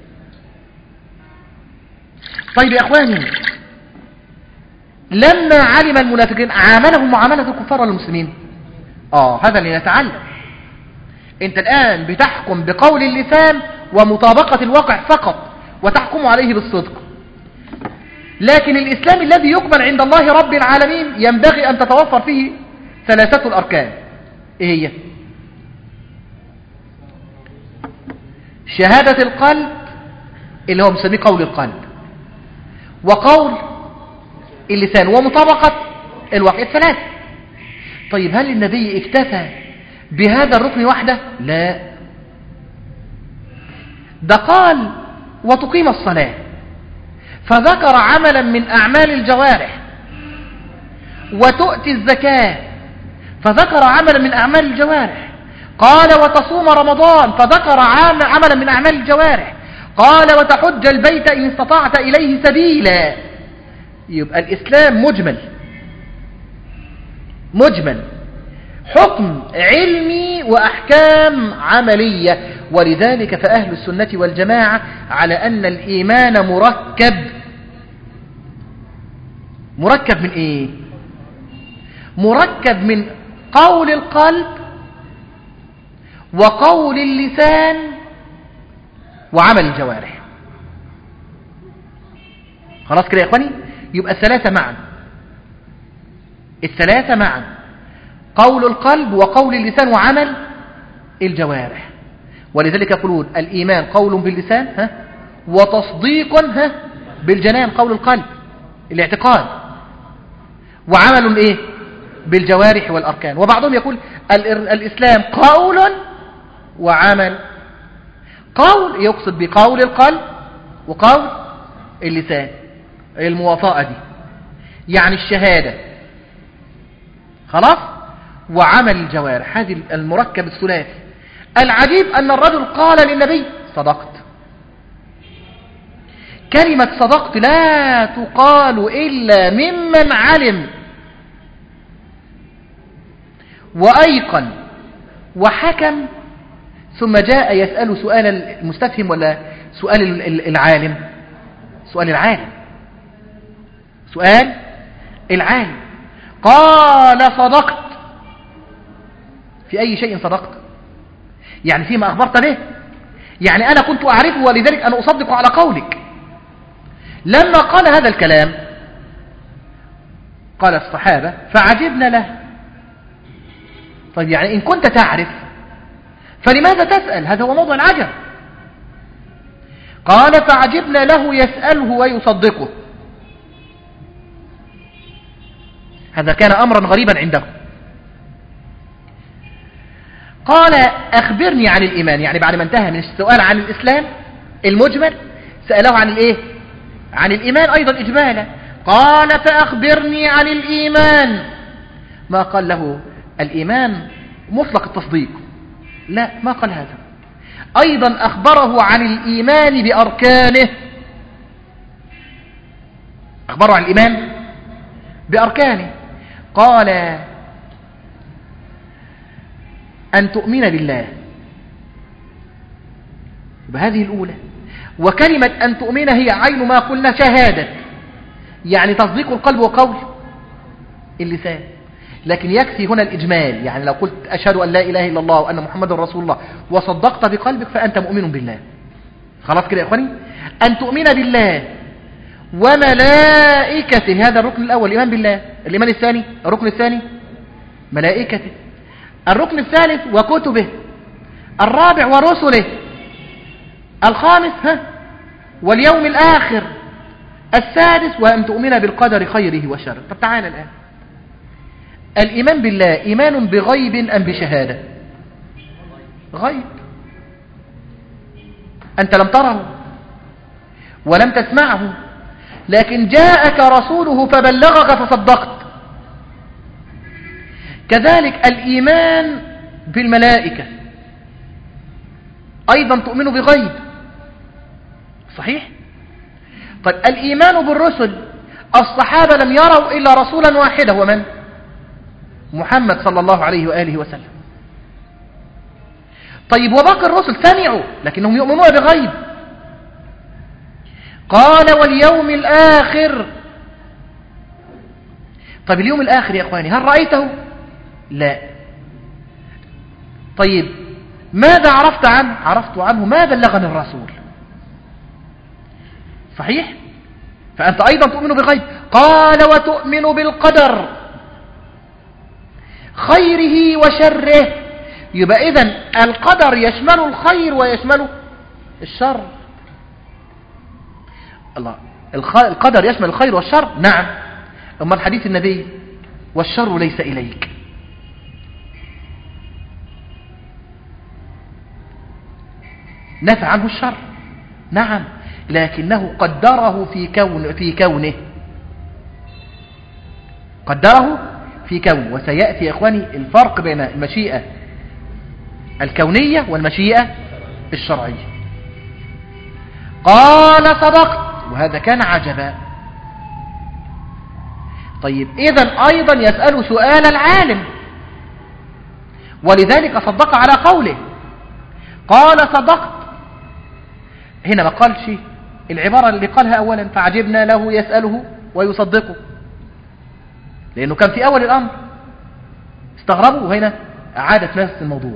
طيب يا إخواني، لما علم المنافقين عاملهم معاملة الكفار والمسلمين؟ هذا اللي نتعلم. انت الآن بتحكم بقول اللسان ومطابقة الواقع فقط وتحكم عليه بالصدق. لكن الإسلام الذي يقبل عند الله رب العالمين ينبغي أن تتوفر فيه ثلاثة الأركان. إيه هي؟ شهادة القلب اللي هو مسميه قول القلب، وقول اللسان، ومطابقة الواقع، الثلاثة. طيب هل النبي اكتفى بهذا الركن وحده؟ لا، ده قال وتقيم الصلاة، فذكر عملا من أعمال الجوارح، وتؤتي الزكاة، فذكر عملا من أعمال الجوارح، قال وتصوم رمضان، فذكر عملا من أعمال الجوارح، قال وتحج البيت إن استطعت إليه سبيلا. يبقى الإسلام مجمل، حكم علمي وأحكام عملية. ولذلك فأهل السنة والجماعة على أن الإيمان مركب من إيه؟ مركب من قول القلب وقول اللسان وعمل الجوارح. خلاص كده يا إخواني؟ يبقى الثلاثة معا، قول القلب وقول اللسان وعمل الجوارح. ولذلك يقولون الإيمان قول باللسان وتصديق بالجنان، قول القلب الاعتقاد، وعمل إيه؟ بالجوارح والأركان. وبعضهم يقول الإسلام قول وعمل. قول يقصد بقول القلب وقول اللسان، المواطأة دي يعني الشهادة، خلاص، وعمل الجوارح، هذه المركب الثلاثي. العجيب أن الرجل قال للنبي صدقت. كلمة صدقت لا تقال إلا ممن علم وأيقن وحكم، ثم جاء يسأل سؤال المستفهم ولا سؤال العالم؟ سؤال العالم. قال صدقت. في أي شيء صدقت؟ يعني فيما أخبرت به، يعني أنا كنت أعرفه ولذلك أنا أصدق على قولك. لما قال هذا الكلام قال الصحابة فعجبنا له. طيب يعني إن كنت تعرف فلماذا تسأل؟ هذا هو موضوع العجب. قال فعجبنا له يسأله ويصدقه. هذا كان أمرا غريبا عنده. قال أخبرني عن الإيمان، يعني بعد ما انتهى من السؤال عن الإسلام المجمل سأله عن الإيه؟ عن الإيمان أيضا إجمالا. قال فأخبرني عن الإيمان. ما قال له الإيمان مطلق التصديق، لا، ما قال هذا. أيضا أخبره عن الإيمان بأركانه، أخبره عن الإيمان بأركانه. قال أن تؤمن بالله، بهذه الأولى. وكلمة أن تؤمن هي عين ما قلنا شهادة، يعني تصديق القلب وقول اللسان. لكن يكفي هنا الإجمال، يعني لو قلت أشهد أن لا إله إلا الله وأن محمد رسول الله وصدقت بقلبك فأنت مؤمن بالله. خلاص كده يا إخواني؟ أن تؤمن بالله وملائكته، هذا الركن الأول الإيمان بالله. الإيمان الثاني، الركن الثاني ملائكته. الركن الثالث وكتبه. الرابع ورسله. الخامس واليوم الآخر. السادس وأن تؤمن بالقدر خيره وشره. طب تعالى الآن، الإيمان بالله إيمان بغيب أم بشهادة؟ غيب، أنت لم تره ولم تسمعه، لكن جاءك رسوله فبلغك فصدقت. كذلك الإيمان بالملائكة أيضا تؤمن بغيب، صحيح؟ طيب الإيمان بالرسل، الصحابة لم يروا إلا رسولا واحدا، ومن؟ محمد صلى الله عليه وآله وسلم. طيب وباقي الرسل سمعوا لكنهم يؤمنون بغيب. قال واليوم الآخر. طيب اليوم الآخر يا أخواني هل رأيته؟ لا. طيب ماذا عرفت عنه؟ عرفت عنه ما بلغني الرسول. صحيح؟ فأنت أيضا تؤمن بالغيب. قال وتؤمن بالقدر خيره وشره. يبقى إذن القدر يشمل الخير ويشمل الشر. الله، القدر يشمل الخير والشر؟ نعم. أما الحديث النبي والشر ليس إليك، نفى عنه الشر، نعم، لكنه قدره في كونه قدره في كونه. وسيأتي يا إخواني الفرق بين المشيئة الكونية والمشيئة الشرعية. قال صدقت، وهذا كان عجبا. طيب إذن أيضا يسأل سؤال العالم، ولذلك صدق على قوله. قال صدقت، هنا ما قالش العبارة اللي قالها أولا فعجبنا له يسأله ويصدقه، لأنه كان في أول الأمر استغربوا، وهنا أعادت نفس الموضوع.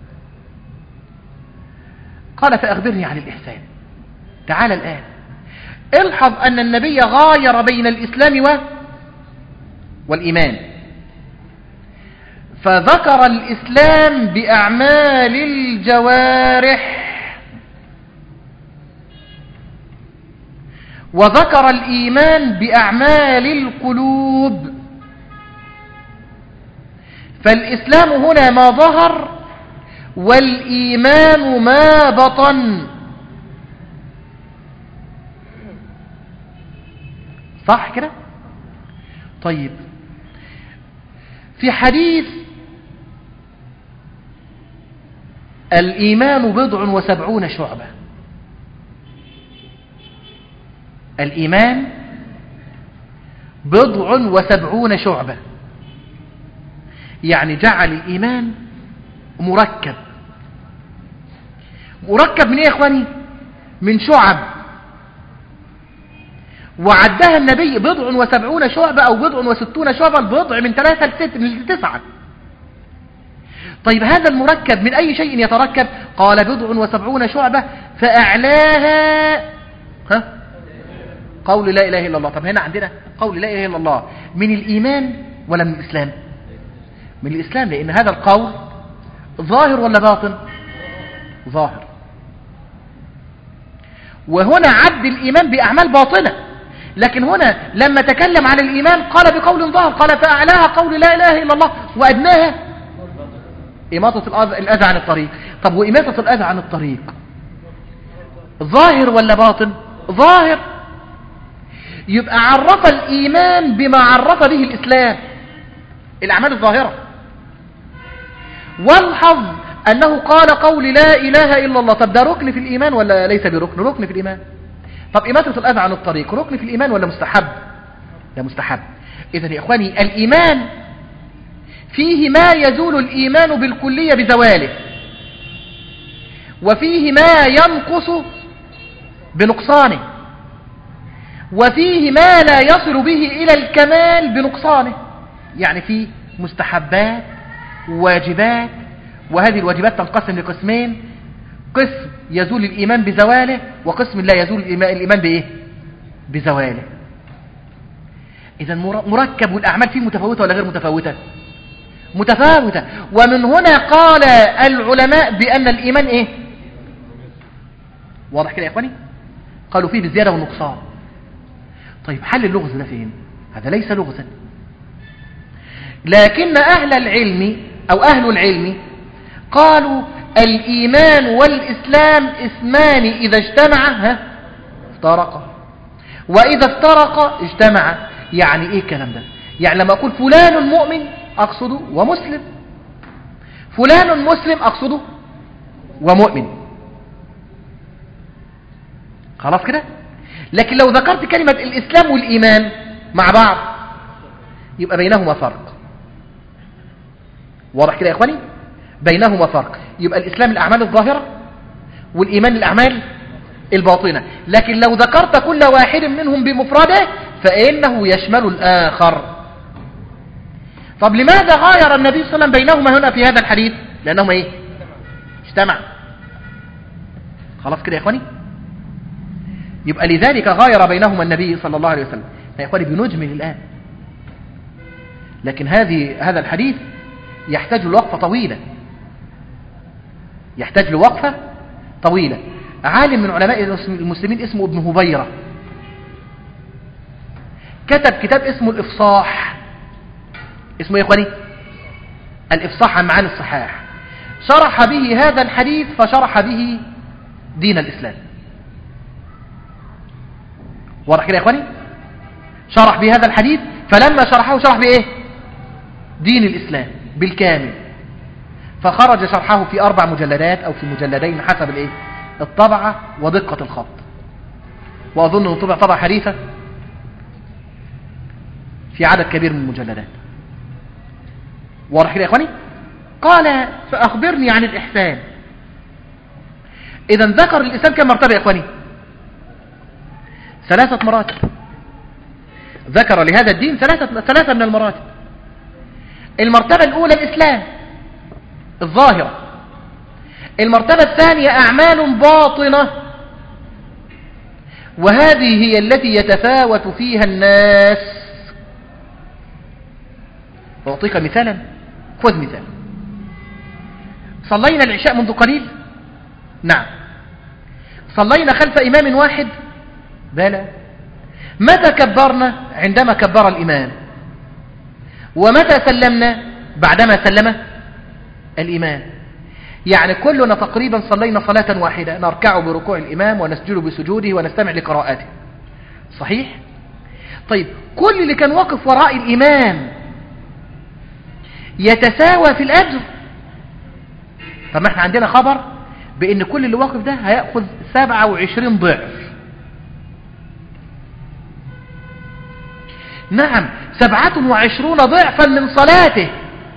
قال فأخبرني عن الإحسان. تعال الآن الحظ أن النبي غاير بين الإسلام والإيمان، فذكر الإسلام بأعمال الجوارح، وذكر الإيمان بأعمال القلوب. فالإسلام هنا ما ظهر، والإيمان ما بطن. صح كده؟ طيب، في حديث الإيمان 70 شعبة، الإيمان 70 شعبة، يعني جعل الإيمان مركب من ايه يا اخواني؟ من شعب، وعدها النبي 70 شعبة او 60 شعبة، البضع من 3 ل 9. طيب هذا المركب من اي شيء يتركب؟ قال 70 شعبة، فاعلاها قول لا اله الا الله. طب هنا عندنا قول لا اله الا الله من الايمان ولا من الاسلام؟ من الاسلام، لان هذا القول ظاهر ولا باطن؟ ظاهر. وهنا عد الإيمان بأعمال باطنة، لكن هنا لما تكلم عن الإيمان قال بقول ظاهر، قال فأعلاها قول لا إله إلا الله، وأدناها إماطة الأذى عن الطريق. طب وإماطة الأذى عن الطريق ظاهر ولا باطن؟ ظاهر. يبقى عرف الإيمان بما عرف به الإسلام، الأعمال الظاهرة. والحظ أنه قال قول لا إله إلا الله. طب ده ركن في الإيمان ولا ليس بركن؟ ركن في الإيمان. طب إماتة الأذى عن الطريق ركن في الإيمان ولا مستحب؟ لا مستحب. إذن يا إخواني الإيمان فيه ما يزول الإيمان بالكلية بزواله، وفيه ما ينقص بنقصانه، وفيه ما لا يصل به إلى الكمال بنقصانه. يعني فيه مستحبات وواجبات، وهذه الواجبات تنقسم لقسمين: قسم يزول الإيمان بزواله، وقسم لا يزول الإيمان بإيه؟ بزواله. إذا مركب، والأعمال فيه متفاوتة ولا غير متفاوتة؟ متفاوتة. ومن هنا قال العلماء بأن الإيمان إيه؟ واضح كده يا إخواني؟ قالوا فيه بالزيادة والنقصان. طيب حل اللغز ده فين؟ هذا ليس لغزا، لكن أهل العلم أو أهل العلم قالوا الإيمان والإسلام اسمان إذا اجتمعا افترقا، وإذا افترقا اجتمعا. يعني إيه الكلام ده؟ يعني لما أقول فلان مؤمن أقصده ومسلم، فلان مسلم أقصده ومؤمن، خلاص كده. لكن لو ذكرت كلمة الإسلام والإيمان مع بعض يبقى بينهما فرق. واضح كده يا إخواني؟ بينهما فرق. يبقى الإسلام الأعمال الظاهرة، والإيمان الأعمال الباطنة. لكن لو ذكرت كل واحد منهم بمفرده فإنه يشمل الآخر. طب لماذا غاير النبي صلى الله عليه وسلم بينهما هنا في هذا الحديث؟ لأنهما إيه؟ المجتمع. خلاص كده يا إخواني. يبقى لذلك غاير بينهما النبي صلى الله عليه وسلم. يا إخواني بنجمل الآن، لكن هذا الحديث يحتاج لوقفة طويلة، يحتاج لوقفة طويلة. عالم من علماء المسلمين اسمه ابن هبيرة كتب كتاب اسمه الإفصاح. اسمه يا إخواني الإفصاح عن معاني الصحاح. شرح به هذا الحديث فشرح به دين الإسلام. واضح كده يا إخواني؟ شرح به هذا الحديث، فلما شرحه شرح بإيه؟ دين الإسلام بالكامل. فخرج شرحه في 4 مجلدات أو في مجلدين حسب الإيه؟ الطبعة ودقة الخط. وأظن أنه طبعة حديثة في عدد كبير من المجلدات. واضح كده يا إخواني؟ قال فأخبرني عن الإحسان. إذا ذكر الإسلام كم مرتبة يا إخواني؟ 3 مراتب. ذكر لهذا الدين 3 من المراتب. المرتبة الأولى الإسلام الظاهرة. المرتبة الثانية أعمال باطنة، وهذه هي التي يتفاوت فيها الناس. أعطيك مثالا، خذ مثال. صلينا العشاء منذ قليل؟ نعم. صلينا خلف إمام واحد؟ بلى. متى كبرنا؟ عندما كبر الإمام. ومتى سلمنا؟ بعدما سلم الإمام. يعني كلنا تقريبا صلينا صلاة واحدة، نركع بركوع الإمام ونسجد بسجوده ونستمع لقراءاته. صحيح؟ طيب كل اللي كان واقف وراء الإمام يتساوى في الأجر؟ طب ما احنا عندنا خبر بأن كل اللي واقف ده هيأخذ 27 ضعف. نعم 27 ضعفا من صلاته.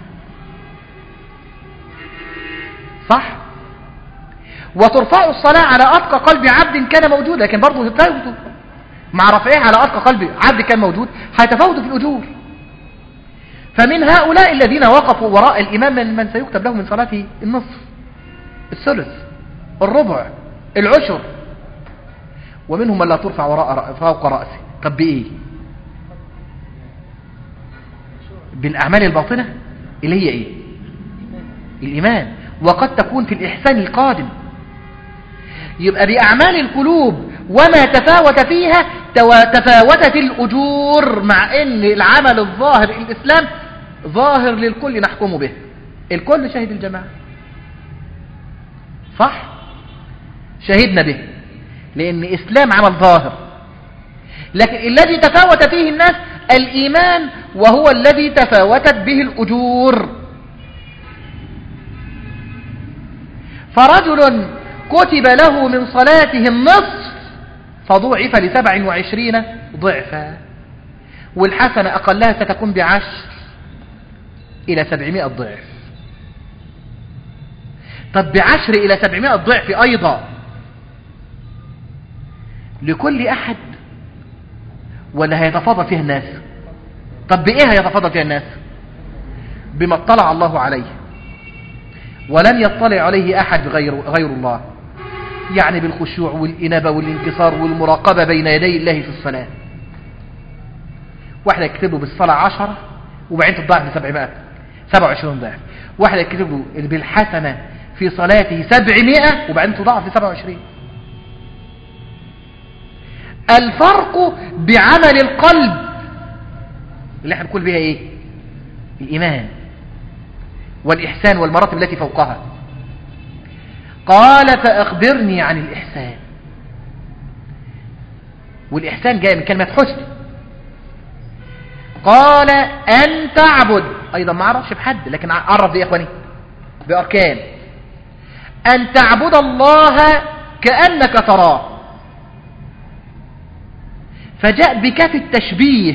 صح؟ وترفع الصلاة على أتقى قلب عبد كان موجود، لكن برضه تفاوتوا مع رفعها على أتقى قلب عبد كان موجود، هيتفاوتوا في الأجور. فمن هؤلاء الذين وقفوا وراء الإمام من سيكتب له من صلاته النصف، الثلث، الربع، العشر، ومنهم من لا ترفع فوق رأسه. طب بإيه؟ بالأعمال الباطنة اللي هي إيه؟ الإيمان. وقد تكون في الإحسان القادم. يبقى بأعمال القلوب وما تفاوت فيها تفاوتت الأجور، مع أن العمل الظاهر الإسلام ظاهر للكل نحكم به، الكل شهد الجماعة. صح؟ شهدنا به لأن إسلام عمل ظاهر. لكن الذي تفاوت فيه الناس الإيمان، وهو الذي تفاوتت به الأجور. فرجل كتب له من صلاته النصف فضوعف ل27 ضعفا، والحسنة أقلها ستكون ب10 إلى 700 ضعف. طب ب10 إلى 700 ضعف أيضا لكل أحد، ولا هيتفاضل فيها الناس؟ طب بإيه هيتفاضل فيها الناس؟ بما اطلع الله عليه ولم يطلع عليه أحد غير الله، يعني بالخشوع والإنابة والانكسار والمراقبة بين يدي الله في الصلاة. واحد يكتب له بالصلاة 10 وبعدين تضاعف ب 27 ضعف. واحد يكتب له بالحسنة في صلاته 700 وبعدين تضاعف ب 27. الفرق بعمل القلب اللي احنا بنقول بها ايه؟ الإيمان والإحسان والمراتب التي فوقها. قال فأخبرني عن الإحسان. والإحسان جاي من كلمة حسن. قال أن تعبد، أيضا ما عرفش بحد لكن عرف يا إخواني بأركان. أن تعبد الله كأنك تراه، فجاء بكاف التشبيه.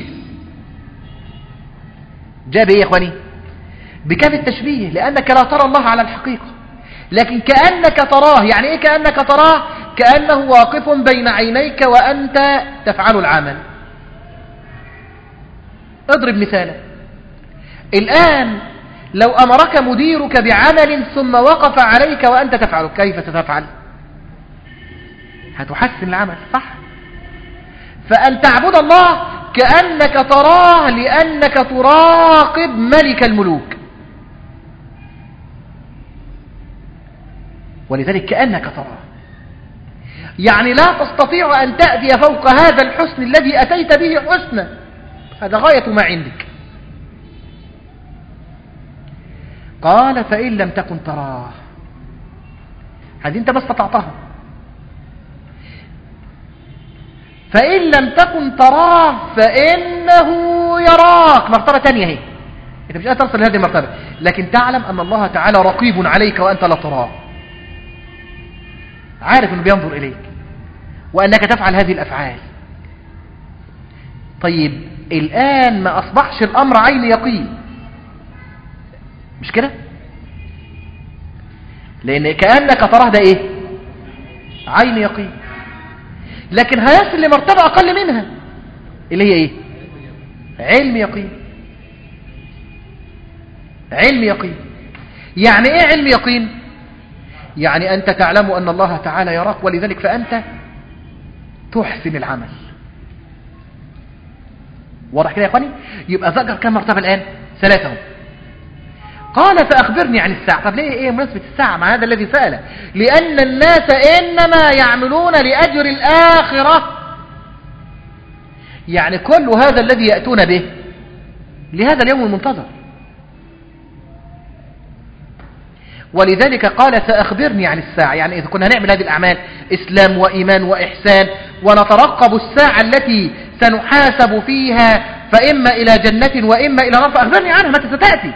جاء بإيه يا إخواني؟ بكاف التشبيه، لأنك لا ترى الله على الحقيقة، لكن كأنك تراه. يعني إيه كأنك تراه؟ كأنه واقف بين عينيك وأنت تفعل العمل. اضرب مثالا. الآن لو أمرك مديرك بعمل ثم وقف عليك وأنت تفعله كيف ستفعل؟ هتحسن العمل، صح؟ فأن تعبد الله كأنك تراه لأنك تراقب ملك الملوك، ولذلك كأنك تراه، يعني لا تستطيع أن تأتي فوق هذا الحسن الذي أتيت به حسنا، هذا غاية ما عندك. قال فإن لم تكن تراه، هذه انت ما استطعتها. فإن لم تكن تراه فإنه يراك، مرتبة تانية هي، انت مش قادر تصل لهذه المرتبة، لكن تعلم أن الله تعالى رقيب عليك وأنت لا تراه، عارف أنه بينظر إليك وأنك تفعل هذه الأفعال. طيب الآن ما أصبحش الأمر عين يقين، مش كده؟ لأن كأنك تراه ده إيه؟ عين يقين، لكن هيصل لمرتبة أقل منها اللي هي إيه؟ علم يقين. علم يقين يعني إيه علم يقين؟ يعني أنت تعلم أن الله تعالى يراك، ولذلك فأنت تحسن العمل. واضح كده يا اخواني؟ يبقى ذكر كم مرتبة الآن؟ 3. قال فأخبرني عن الساعة. طب ليه ايه مناسبة الساعة مع هذا الذي سأله؟ لأن الناس إنما يعملون لأجر الآخرة، يعني كل هذا الذي يأتون به لهذا اليوم المنتظر. ولذلك قال فأخبرني عن الساعة، يعني إذا كنا نعمل هذه الأعمال إسلام وإيمان وإحسان ونترقب الساعة التي سنحاسب فيها فإما إلى جنة وإما إلى نار، فأخبرني عنها متى ستأتي.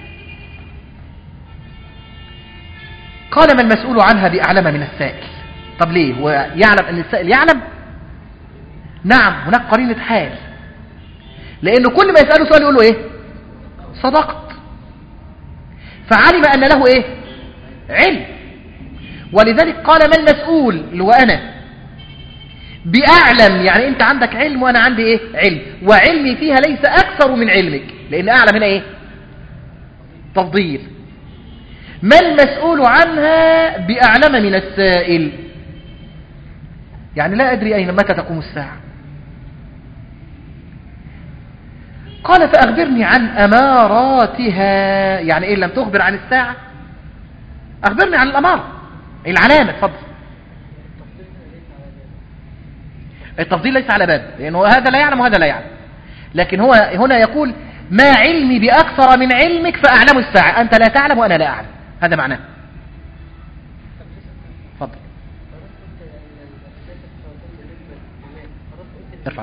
قال ما المسؤول عنها بأعلم من السائل. طب ليه؟ هو يعلم أن السائل يعلم؟ نعم، هناك قرينة حال، لأنه كل ما يسأله سؤال يقول له إيه؟ صدقت، فعلم أن له إيه؟ علم. ولذلك قال ما المسؤول اللي هو أنا بأعلم، يعني أنت عندك علم وأنا عندي إيه؟ علم، وعلمي فيها ليس أكثر من علمك، لأن أعلم هنا إيه؟ تفضيل. ما المسؤول عنها بأعلم من السائل، يعني لا أدري أين متى تقوم الساعة. قال فأخبرني عن أماراتها، يعني إن لم تخبر عن الساعة أخبرني عن الأمارة، العلامة. اتفضل. التفضيل ليس على باب، لأنه هذا لا يعلم وهذا لا يعلم، لكن هو هنا يقول ما علمي بأكثر من علمك فأعلم الساعة، أنت لا تعلم وأنا لا أعلم، هذا معناه. اتفضل. ارفع.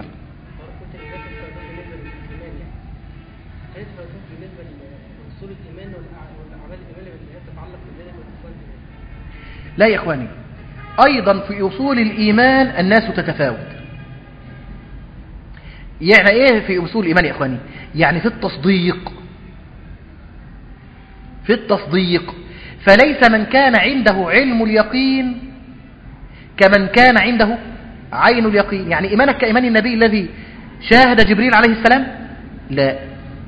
لا يا إخواني، أيضا في أصول الإيمان الناس تتفاوت. يعني إيه في أصول الإيمان يا إخواني؟ يعني في التصديق. في التصديق فليس من كان عنده علم اليقين كمن كان عنده عين اليقين. يعني إيمانك كإيمان النبي الذي شاهد جبريل عليه السلام؟ لا.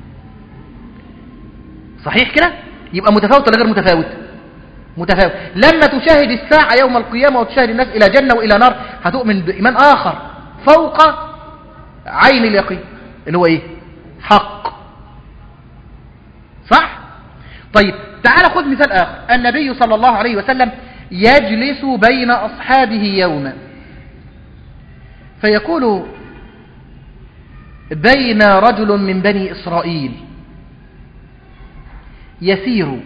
صحيح كده؟ يبقى متفاوت ولا غير متفاوت؟ متفاوت. لما تشاهد الساعة يوم القيامة وتشاهد الناس إلى جنة وإلى نار هتؤمن بإيمان آخر فوق عين اليقين اللي هو إيه؟ حق. صح؟ طيب تعال خذ مثال آخر. النبي صلى الله عليه وسلم يجلس بين أصحابه يوما فيقول بين رجل من بني إسرائيل يسير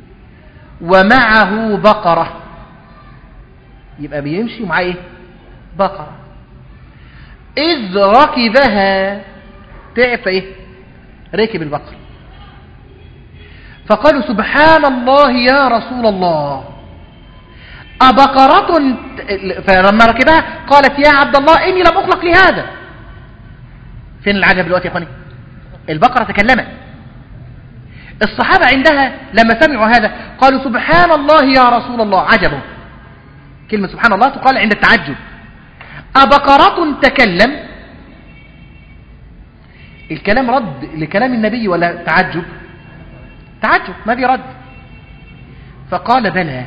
ومعه بقرة، يبقى بيمشي ومعه ايه؟ بقرة. إذ ركبها، تعب ايه؟ ركب البقرة. فقالوا سبحان الله يا رسول الله، أبقرة؟ فلما ركبها قالت يا عبد الله إني لم أخلق لهذا. فين العجب دلوقتي يا اخواني؟ البقرة تكلمت. الصحابة عندها لما سمعوا هذا قالوا سبحان الله يا رسول الله، عجبوا. كلمة سبحان الله تقال عند التعجب. أبقرة تكلم؟ الكلام رد لكلام النبي ولا تعجب؟ تعجب ما في رد. فقال بلى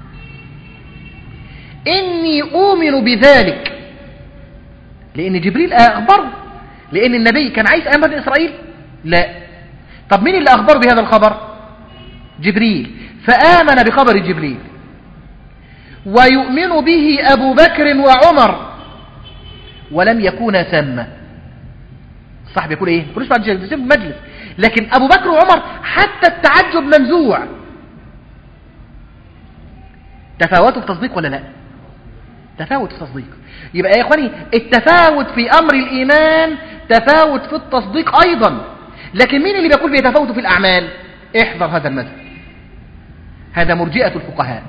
إني أؤمن بذلك، لأن جبريل أخبره، لأن النبي كان عايز أيام بني إسرائيل؟ لا. طب مين اللي أخبره بهذا الخبر؟ جبريل. فآمن بخبر جبريل، ويؤمن به أبو بكر وعمر ولم يكونا ثم. صاحب يقول ايه؟ يقولوش بعد مجلس، لكن أبو بكر وعمر حتى التعجب منزوع. تفاوتوا في تصديق ولا لا؟ تفاوت في تصديق. يبقى يا إخواني التفاوت في أمر الإيمان تفاوت في التصديق أيضا. لكن مين اللي بيقول بيتفاوتوا في الأعمال؟ احذر هذا المذهب، هذا مرجئة الفقهاء.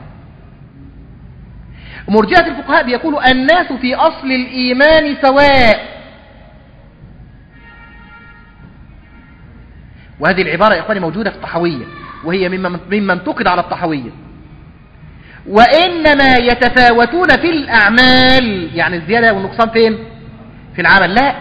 مرجئة الفقهاء بيقولوا الناس في أصل الإيمان سواء. وهذه العبارة يا إخواني موجودة في الطحاوية، وهي مما انتقد على الطحاوية. وإنما يتفاوتون في الأعمال، يعني الزيادة والنقصان فين؟ في العمل. لا،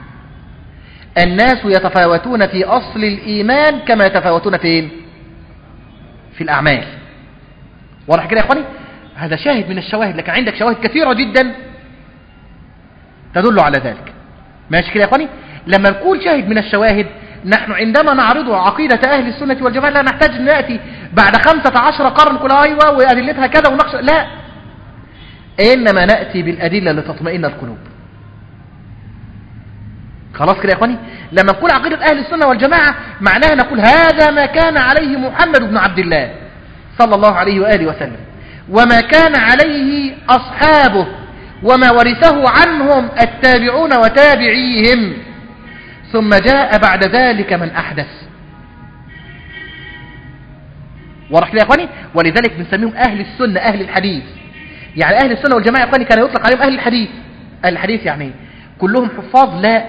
الناس يتفاوتون في أصل الإيمان كما يتفاوتون فين؟ في الأعمال. واضح كده يا إخواني؟ هذا شاهد من الشواهد، لكن عندك شواهد كثيرة جدا تدل على ذلك. ماشي كده يا إخواني؟ لما نقول شاهد من الشواهد، نحن عندما نعرض عقيدة أهل السنة والجماعة لا نحتاج أن نأتي بعد 15 قرن نقول أيوة وأدلتها كذا ونقش، لا، إنما نأتي بالأدلة لتطمئن القلوب. خلاص كده يا إخواني؟ لما نقول عقيدة أهل السنة والجماعة معناها نقول هذا ما كان عليه محمد بن عبد الله صلى الله عليه وآله وسلم، وما كان عليه أصحابه، وما ورثه عنهم التابعون وتابعيهم، ثم جاء بعد ذلك من أحدث. واضح كده يا إخواني؟ ولذلك بنسميهم أهل السنة، أهل الحديث. يعني أهل السنة والجماعة يا إخواني كان يطلق عليهم أهل الحديث. أهل الحديث يعني كلهم حفاظ؟ لا،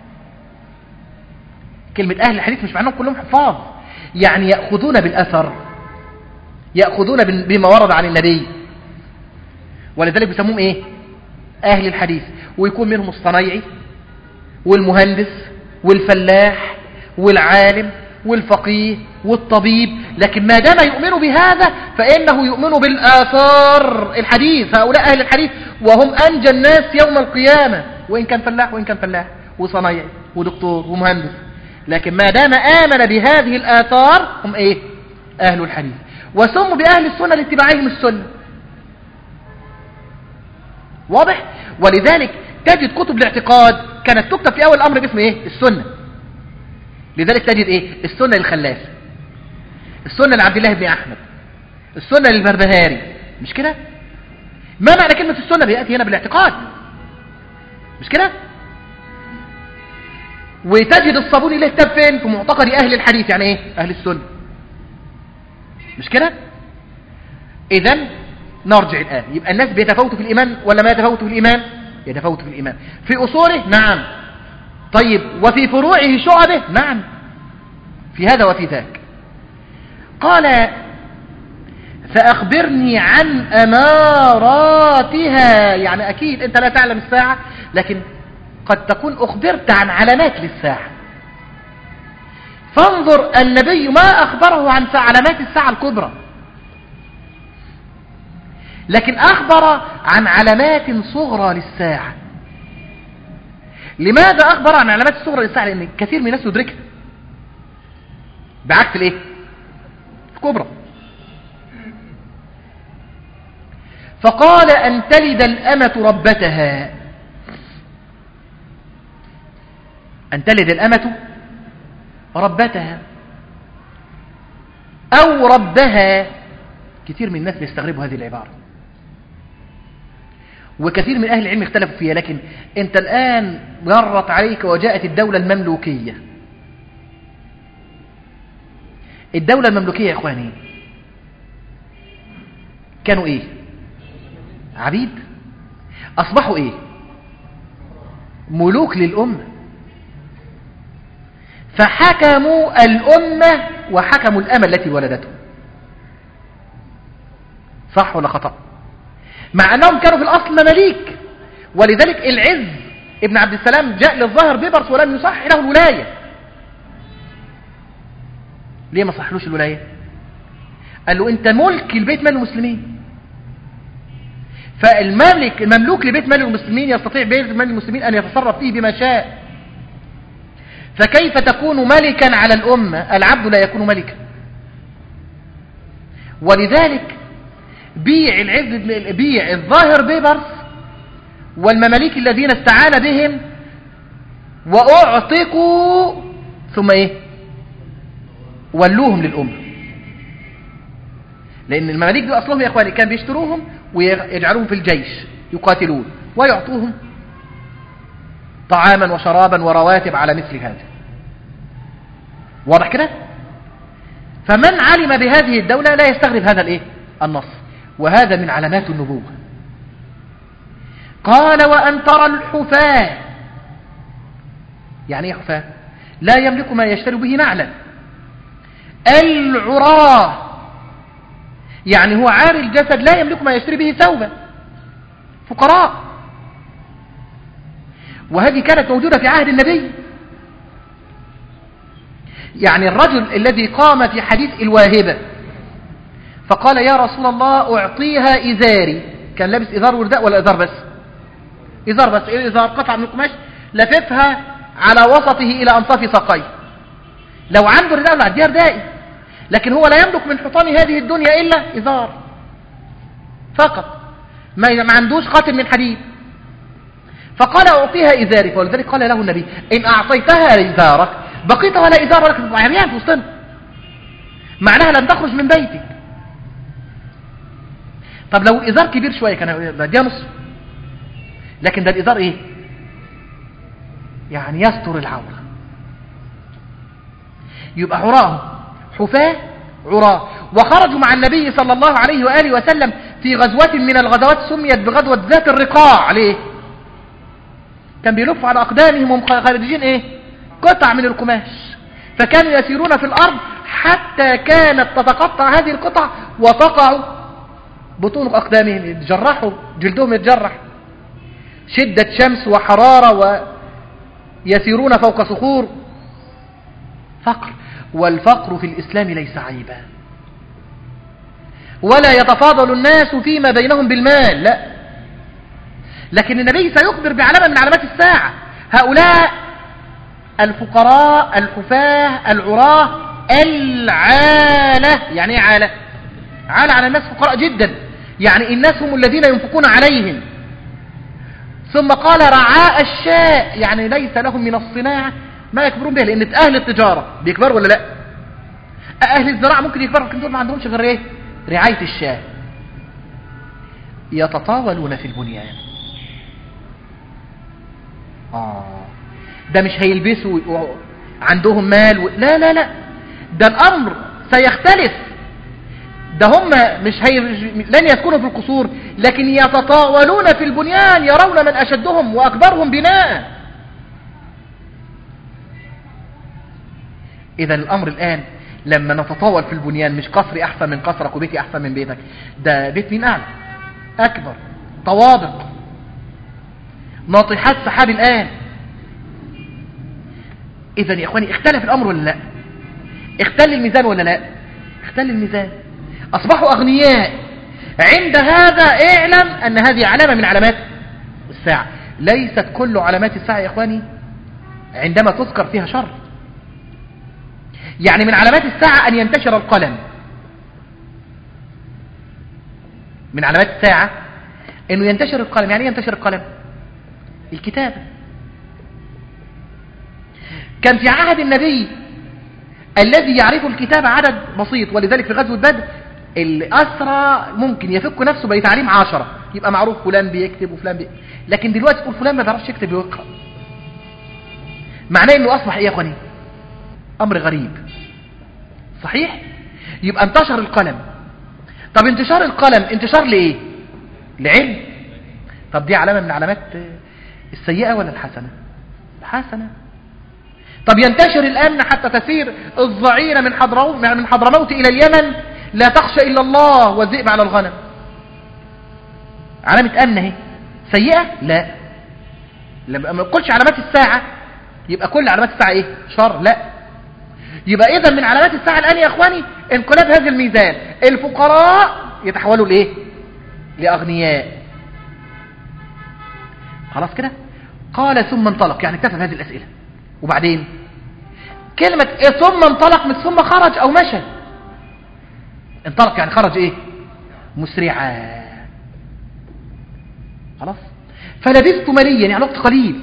كلمة أهل الحديث مش معناهم كلهم حفاظ، يعني يأخذون بالأثر، يأخذون بما ورد عن النبي، ولذلك بيسموهم إيه؟ أهل الحديث. ويكون منهم الصنايعي والمهندس والفلاح والعالم والفقيه والطبيب، لكن ما دام يؤمن بهذا فإنه يؤمن بالآثار الحديث. هؤلاء أهل الحديث وهم أنجى الناس يوم القيامة، وإن كان فلاح وإن كان فلاح وصنايعي ودكتور ومهندس، لكن ما دام آمن بهذه الآثار هم إيه؟ أهل الحديث. وسموا بأهل السنة لاتباعهم السنة. واضح؟ ولذلك تجد كتب الاعتقاد كانت تكتب في أول الأمر باسم إيه؟ السنة. لذلك تجد إيه؟ السنة للخلاف، السنة لعبد الله بن أحمد، السنة للبربهاري، مش كده؟ ما معنى كلمة السنة؟ بيأتي هنا بالاعتقاد، مش كده؟ وتجد الصابوني له كتاب فين؟ في معتقد أهل الحديث، يعني إيه؟ أهل السنة، مش كده؟ إذن نرجع الآن، يبقى الناس بيتفاوتوا في الإيمان ولا ما يتفاوتوا في الإيمان؟ يتفاوتوا في الإيمان. في أصوله؟ نعم. طيب وفي فروعه شعبه؟ نعم، في هذا وفي ذاك. قال فأخبرني عن أماراتها، يعني أكيد أنت لا تعلم الساعة، لكن قد تكون أخبرت عن علامات للساعة. فانظر النبي ما أخبره عن علامات الساعة الكبرى، لكن أخبر عن علامات صغرى للساعة. لماذا أخبر عن علامات الصغرى للساعة؟ لأن كثير من الناس يدركها بعكس الإيه؟ الكبرى. فقال أن تلد الأمة ربتها، أن تلد الأمة ربتها أو ربها. كثير من الناس بيستغربوا هذه العبارة، وكثير من أهل العلم اختلفوا فيها، لكن أنت الآن مرت عليك وجاءت الدولة المملوكية. الدولة المملوكية يا إخواني كانوا إيه؟ عبيد. أصبحوا إيه؟ ملوك للأمة، فحكموا الأمة وحكموا الأمة التي ولدتهم. صح ولا خطأ؟ مع أنهم كانوا في الأصل مماليك. ولذلك العز ابن عبد السلام جاء للظاهر بيبرس ولم يصح له الولاية، ليه ما صحلوش الولاية؟ قال له انت ملك البيت مال المسلمين، المملوك لبيت مال المسلمين يستطيع بيت مال المسلمين ان يتصرف فيه بما شاء، فكيف تكون ملكا على الأمة؟ العبد لا يكون ملكا. ولذلك بيع الظاهر بيبرس والمماليك الذين استعان بهم وأعتقوا ثم ولوهم للأمة، لأن المماليك دي أصلهم يا إخواني كان بيشتروهم ويجعلوهم في الجيش يقاتلون ويعطوهم طعاما وشرابا ورواتب على مثل هذا. واضح كده؟ فمن علم بهذه الدولة لا يستغرب هذا النص، وهذا من علامات النبوة. قال وأن ترى الحفاة، يعني ايه حفاة؟ لا يملك ما يشتري به نعلا. العراة يعني هو عاري الجسد لا يملك ما يشتري به ثوبا، فقراء. وهذه كانت موجودة في عهد النبي. يعني الرجل الذي قام في حديث الواهبة فقال يا رسول الله أعطيها إزاري، كان لابس إزار ورداء ولا إزار بس؟ إزار بس. الإزار قطعة من القماش لففها على وسطه إلى أنصاف ساقيه. لو عنده رداء ولا عندها ردائي، لكن هو لا يملك من حيطان هذه الدنيا إلا إزار فقط، ما عندوش خاتم من حديد. فقال أعطيها إزاري، ولذلك قال له النبي إن أعطيتها إزارك بقيت ولا إزار لك، عريان في وسطنا، معناها لن تخرج من بيتك. طب لو الإزار كبير شوية كان ده نص، لكن ده الإزار يعني يستر العورة. يبقى حفاة عراة. وخرجوا مع النبي صلى الله عليه وآله وسلم في غزوة من الغزوات سميت بغزوة ذات الرقاع. ليه؟ كان بيلف على أقدامهم وهم خارجين قطع من القماش، فكانوا يسيرون في الأرض حتى كانت تتقطع هذه القطع وتقع بطون أقدامهم، يتجرحوا، جلدهم يتجرح، شدة شمس وحرارة، ويسيرون فوق صخور. فقر، والفقر في الإسلام ليس عيبا، ولا يتفاضل الناس فيما بينهم بالمال، لا، لكن النبي سيخبر بعلامة من علامات الساعة. هؤلاء الفقراء الحفاة العراة العالة. يعني ايه عالة؟ عالة على الناس فقراء جدا، يعني الناس هم الذين ينفقون عليهم. ثم قال رعاء الشاء، يعني ليس لهم من الصناعة ما يكبرون به، لأن أهل التجارة بيكبروا ولا لا؟ أهل الزراعة ممكن يكبروا، لكن دول ما عندهمش غير رعاية الشاة. يتطاولون في البنيان. ده مش هيلبسوا عندهم مال لا لا لا، ده الأمر سيختلف. ده هم لن يسكنوا في القصور، لكن يتطاولون في البنيان، يرون من أشدهم وأكبرهم بناء. إذا الأمر الآن لما نتطاول في البنيان، مش قصري أحسن من قصرك وبيتي أحسن من بيتك، ده بيت مين أعلى أكبر، طوابق، ناطحات سحاب الآن. إذا يا إخواني اختلف الأمر ولا لا؟ اختل الميزان ولا لا؟ اختل الميزان، أصبحوا أغنياء. عند هذا اعلم أن هذه علامة من علامات الساعة. ليست كل علامات الساعة يا إخواني عندما تذكر فيها شر. يعني من علامات الساعة أن ينتشر القلم. من علامات الساعة أنه ينتشر القلم. يعني ينتشر القلم؟ الكتابة. كان في عهد النبي الذي يعرف الكتابة عدد بسيط، ولذلك في غزوة بدر الأسرى ممكن يفك نفسه بتعليم 10، يبقى معروف فلان بيكتب وفلان بيكتب. لكن دلوقتي تقول فلان ما بيعرفش يكتب ويقرأ، معناه انه اصبح ايه يا اخواني؟ امر غريب. صحيح؟ يبقى انتشر القلم. طب انتشار القلم انتشار لايه؟ لعلم. طب دي علامة من علامات السيئة ولا الحسنة؟ الحسنة. طب ينتشر الامن حتى تسير الظعينة من حضرموت الى اليمن لا تخشى الا الله والذئب على الغنم. علامة امن اهي. سيئة؟ لا. لما ما نقولش علامات الساعة يبقى كل علامات الساعة ايه؟ شر. لا، يبقى إذا من علامات الساعة الآن يا أخواني انقلاب هذا الميزان، الفقراء يتحولوا لإيه؟ لأغنياء. خلاص كده. قال ثم انطلق، يعني اكتفى بهذه الأسئلة. وبعدين كلمة ثم انطلق من ثم خرج أو مشى. انطلق يعني خرج إيه؟ مسرعا. خلاص. فلبثت مليا يعني وقت قليل.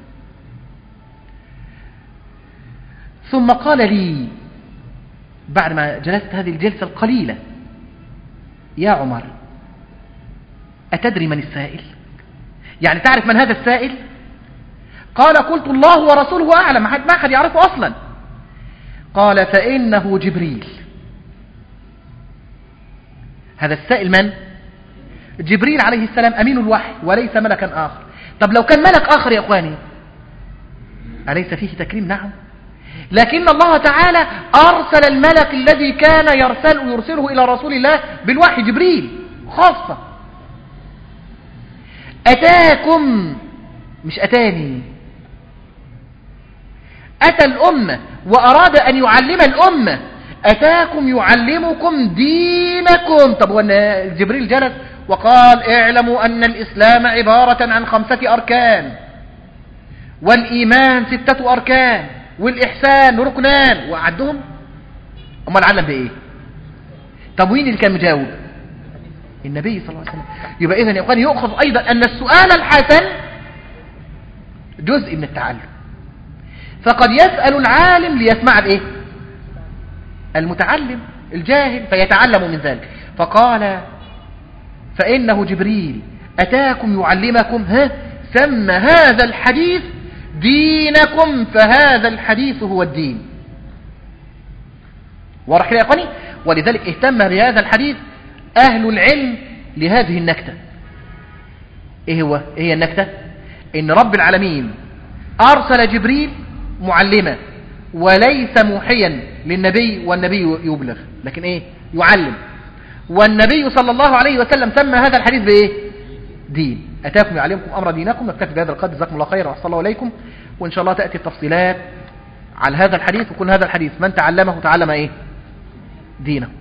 ثم قال لي بعد ما جلست هذه الجلسة القليلة: يا عمر أتدري من السائل؟ يعني تعرف من هذا السائل؟ قال: قلت الله ورسوله أعلم، ما أحد يعرفه أصلا. قال: فإنه جبريل. هذا السائل من؟ جبريل عليه السلام أمين الوحي وليس ملكا آخر. طب لو كان ملك آخر يا أخواني أليس فيه تكريم؟ نعم، لكن الله تعالى أرسل الملك الذي كان يرسله إلى رسول الله بالوحي، جبريل خاصة. أتاكم مش أتاني، أتى الأمة وأراد أن يعلم الأمة. أتاكم يعلمكم دينكم. طب وأن جبريل جلس وقال: اعلموا أن الإسلام عبارة عن 5 أركان، والإيمان 6 أركان، والإحسان ركنان، وأعدهم؟ أمال علم بإيه؟ طب وين اللي كان مجاوب؟ النبي صلى الله عليه وسلم. يبقى إذن يا أخواني يؤخذ أيضا أن السؤال الحسن جزء من التعلم. فقد يسأل العالم ليسمع بإيه؟ المتعلم الجاهل فيتعلم من ذلك. فقال: فإنه جبريل أتاكم يعلمكم سمى هذا الحديث دينكم، فهذا الحديث هو الدين. واضح كده يا اخواني؟ ولذلك اهتم بهذا الحديث أهل العلم لهذه النكتة. ايه هي النكتة؟ ان رب العالمين أرسل جبريل معلما وليس موحيا للنبي، والنبي يبلغ لكن ايه؟ يعلم. والنبي صلى الله عليه وسلم سمى هذا الحديث بايه؟ دين. أتاكم يعلمكم أمر دينكم. نكتفي بهذا القدر، جزاكم الله خيرا وأحسن الله إليكم. وإن شاء الله تأتي التفصيلات على هذا الحديث، وكل هذا الحديث من تعلمه تعلم إيه؟ دينه.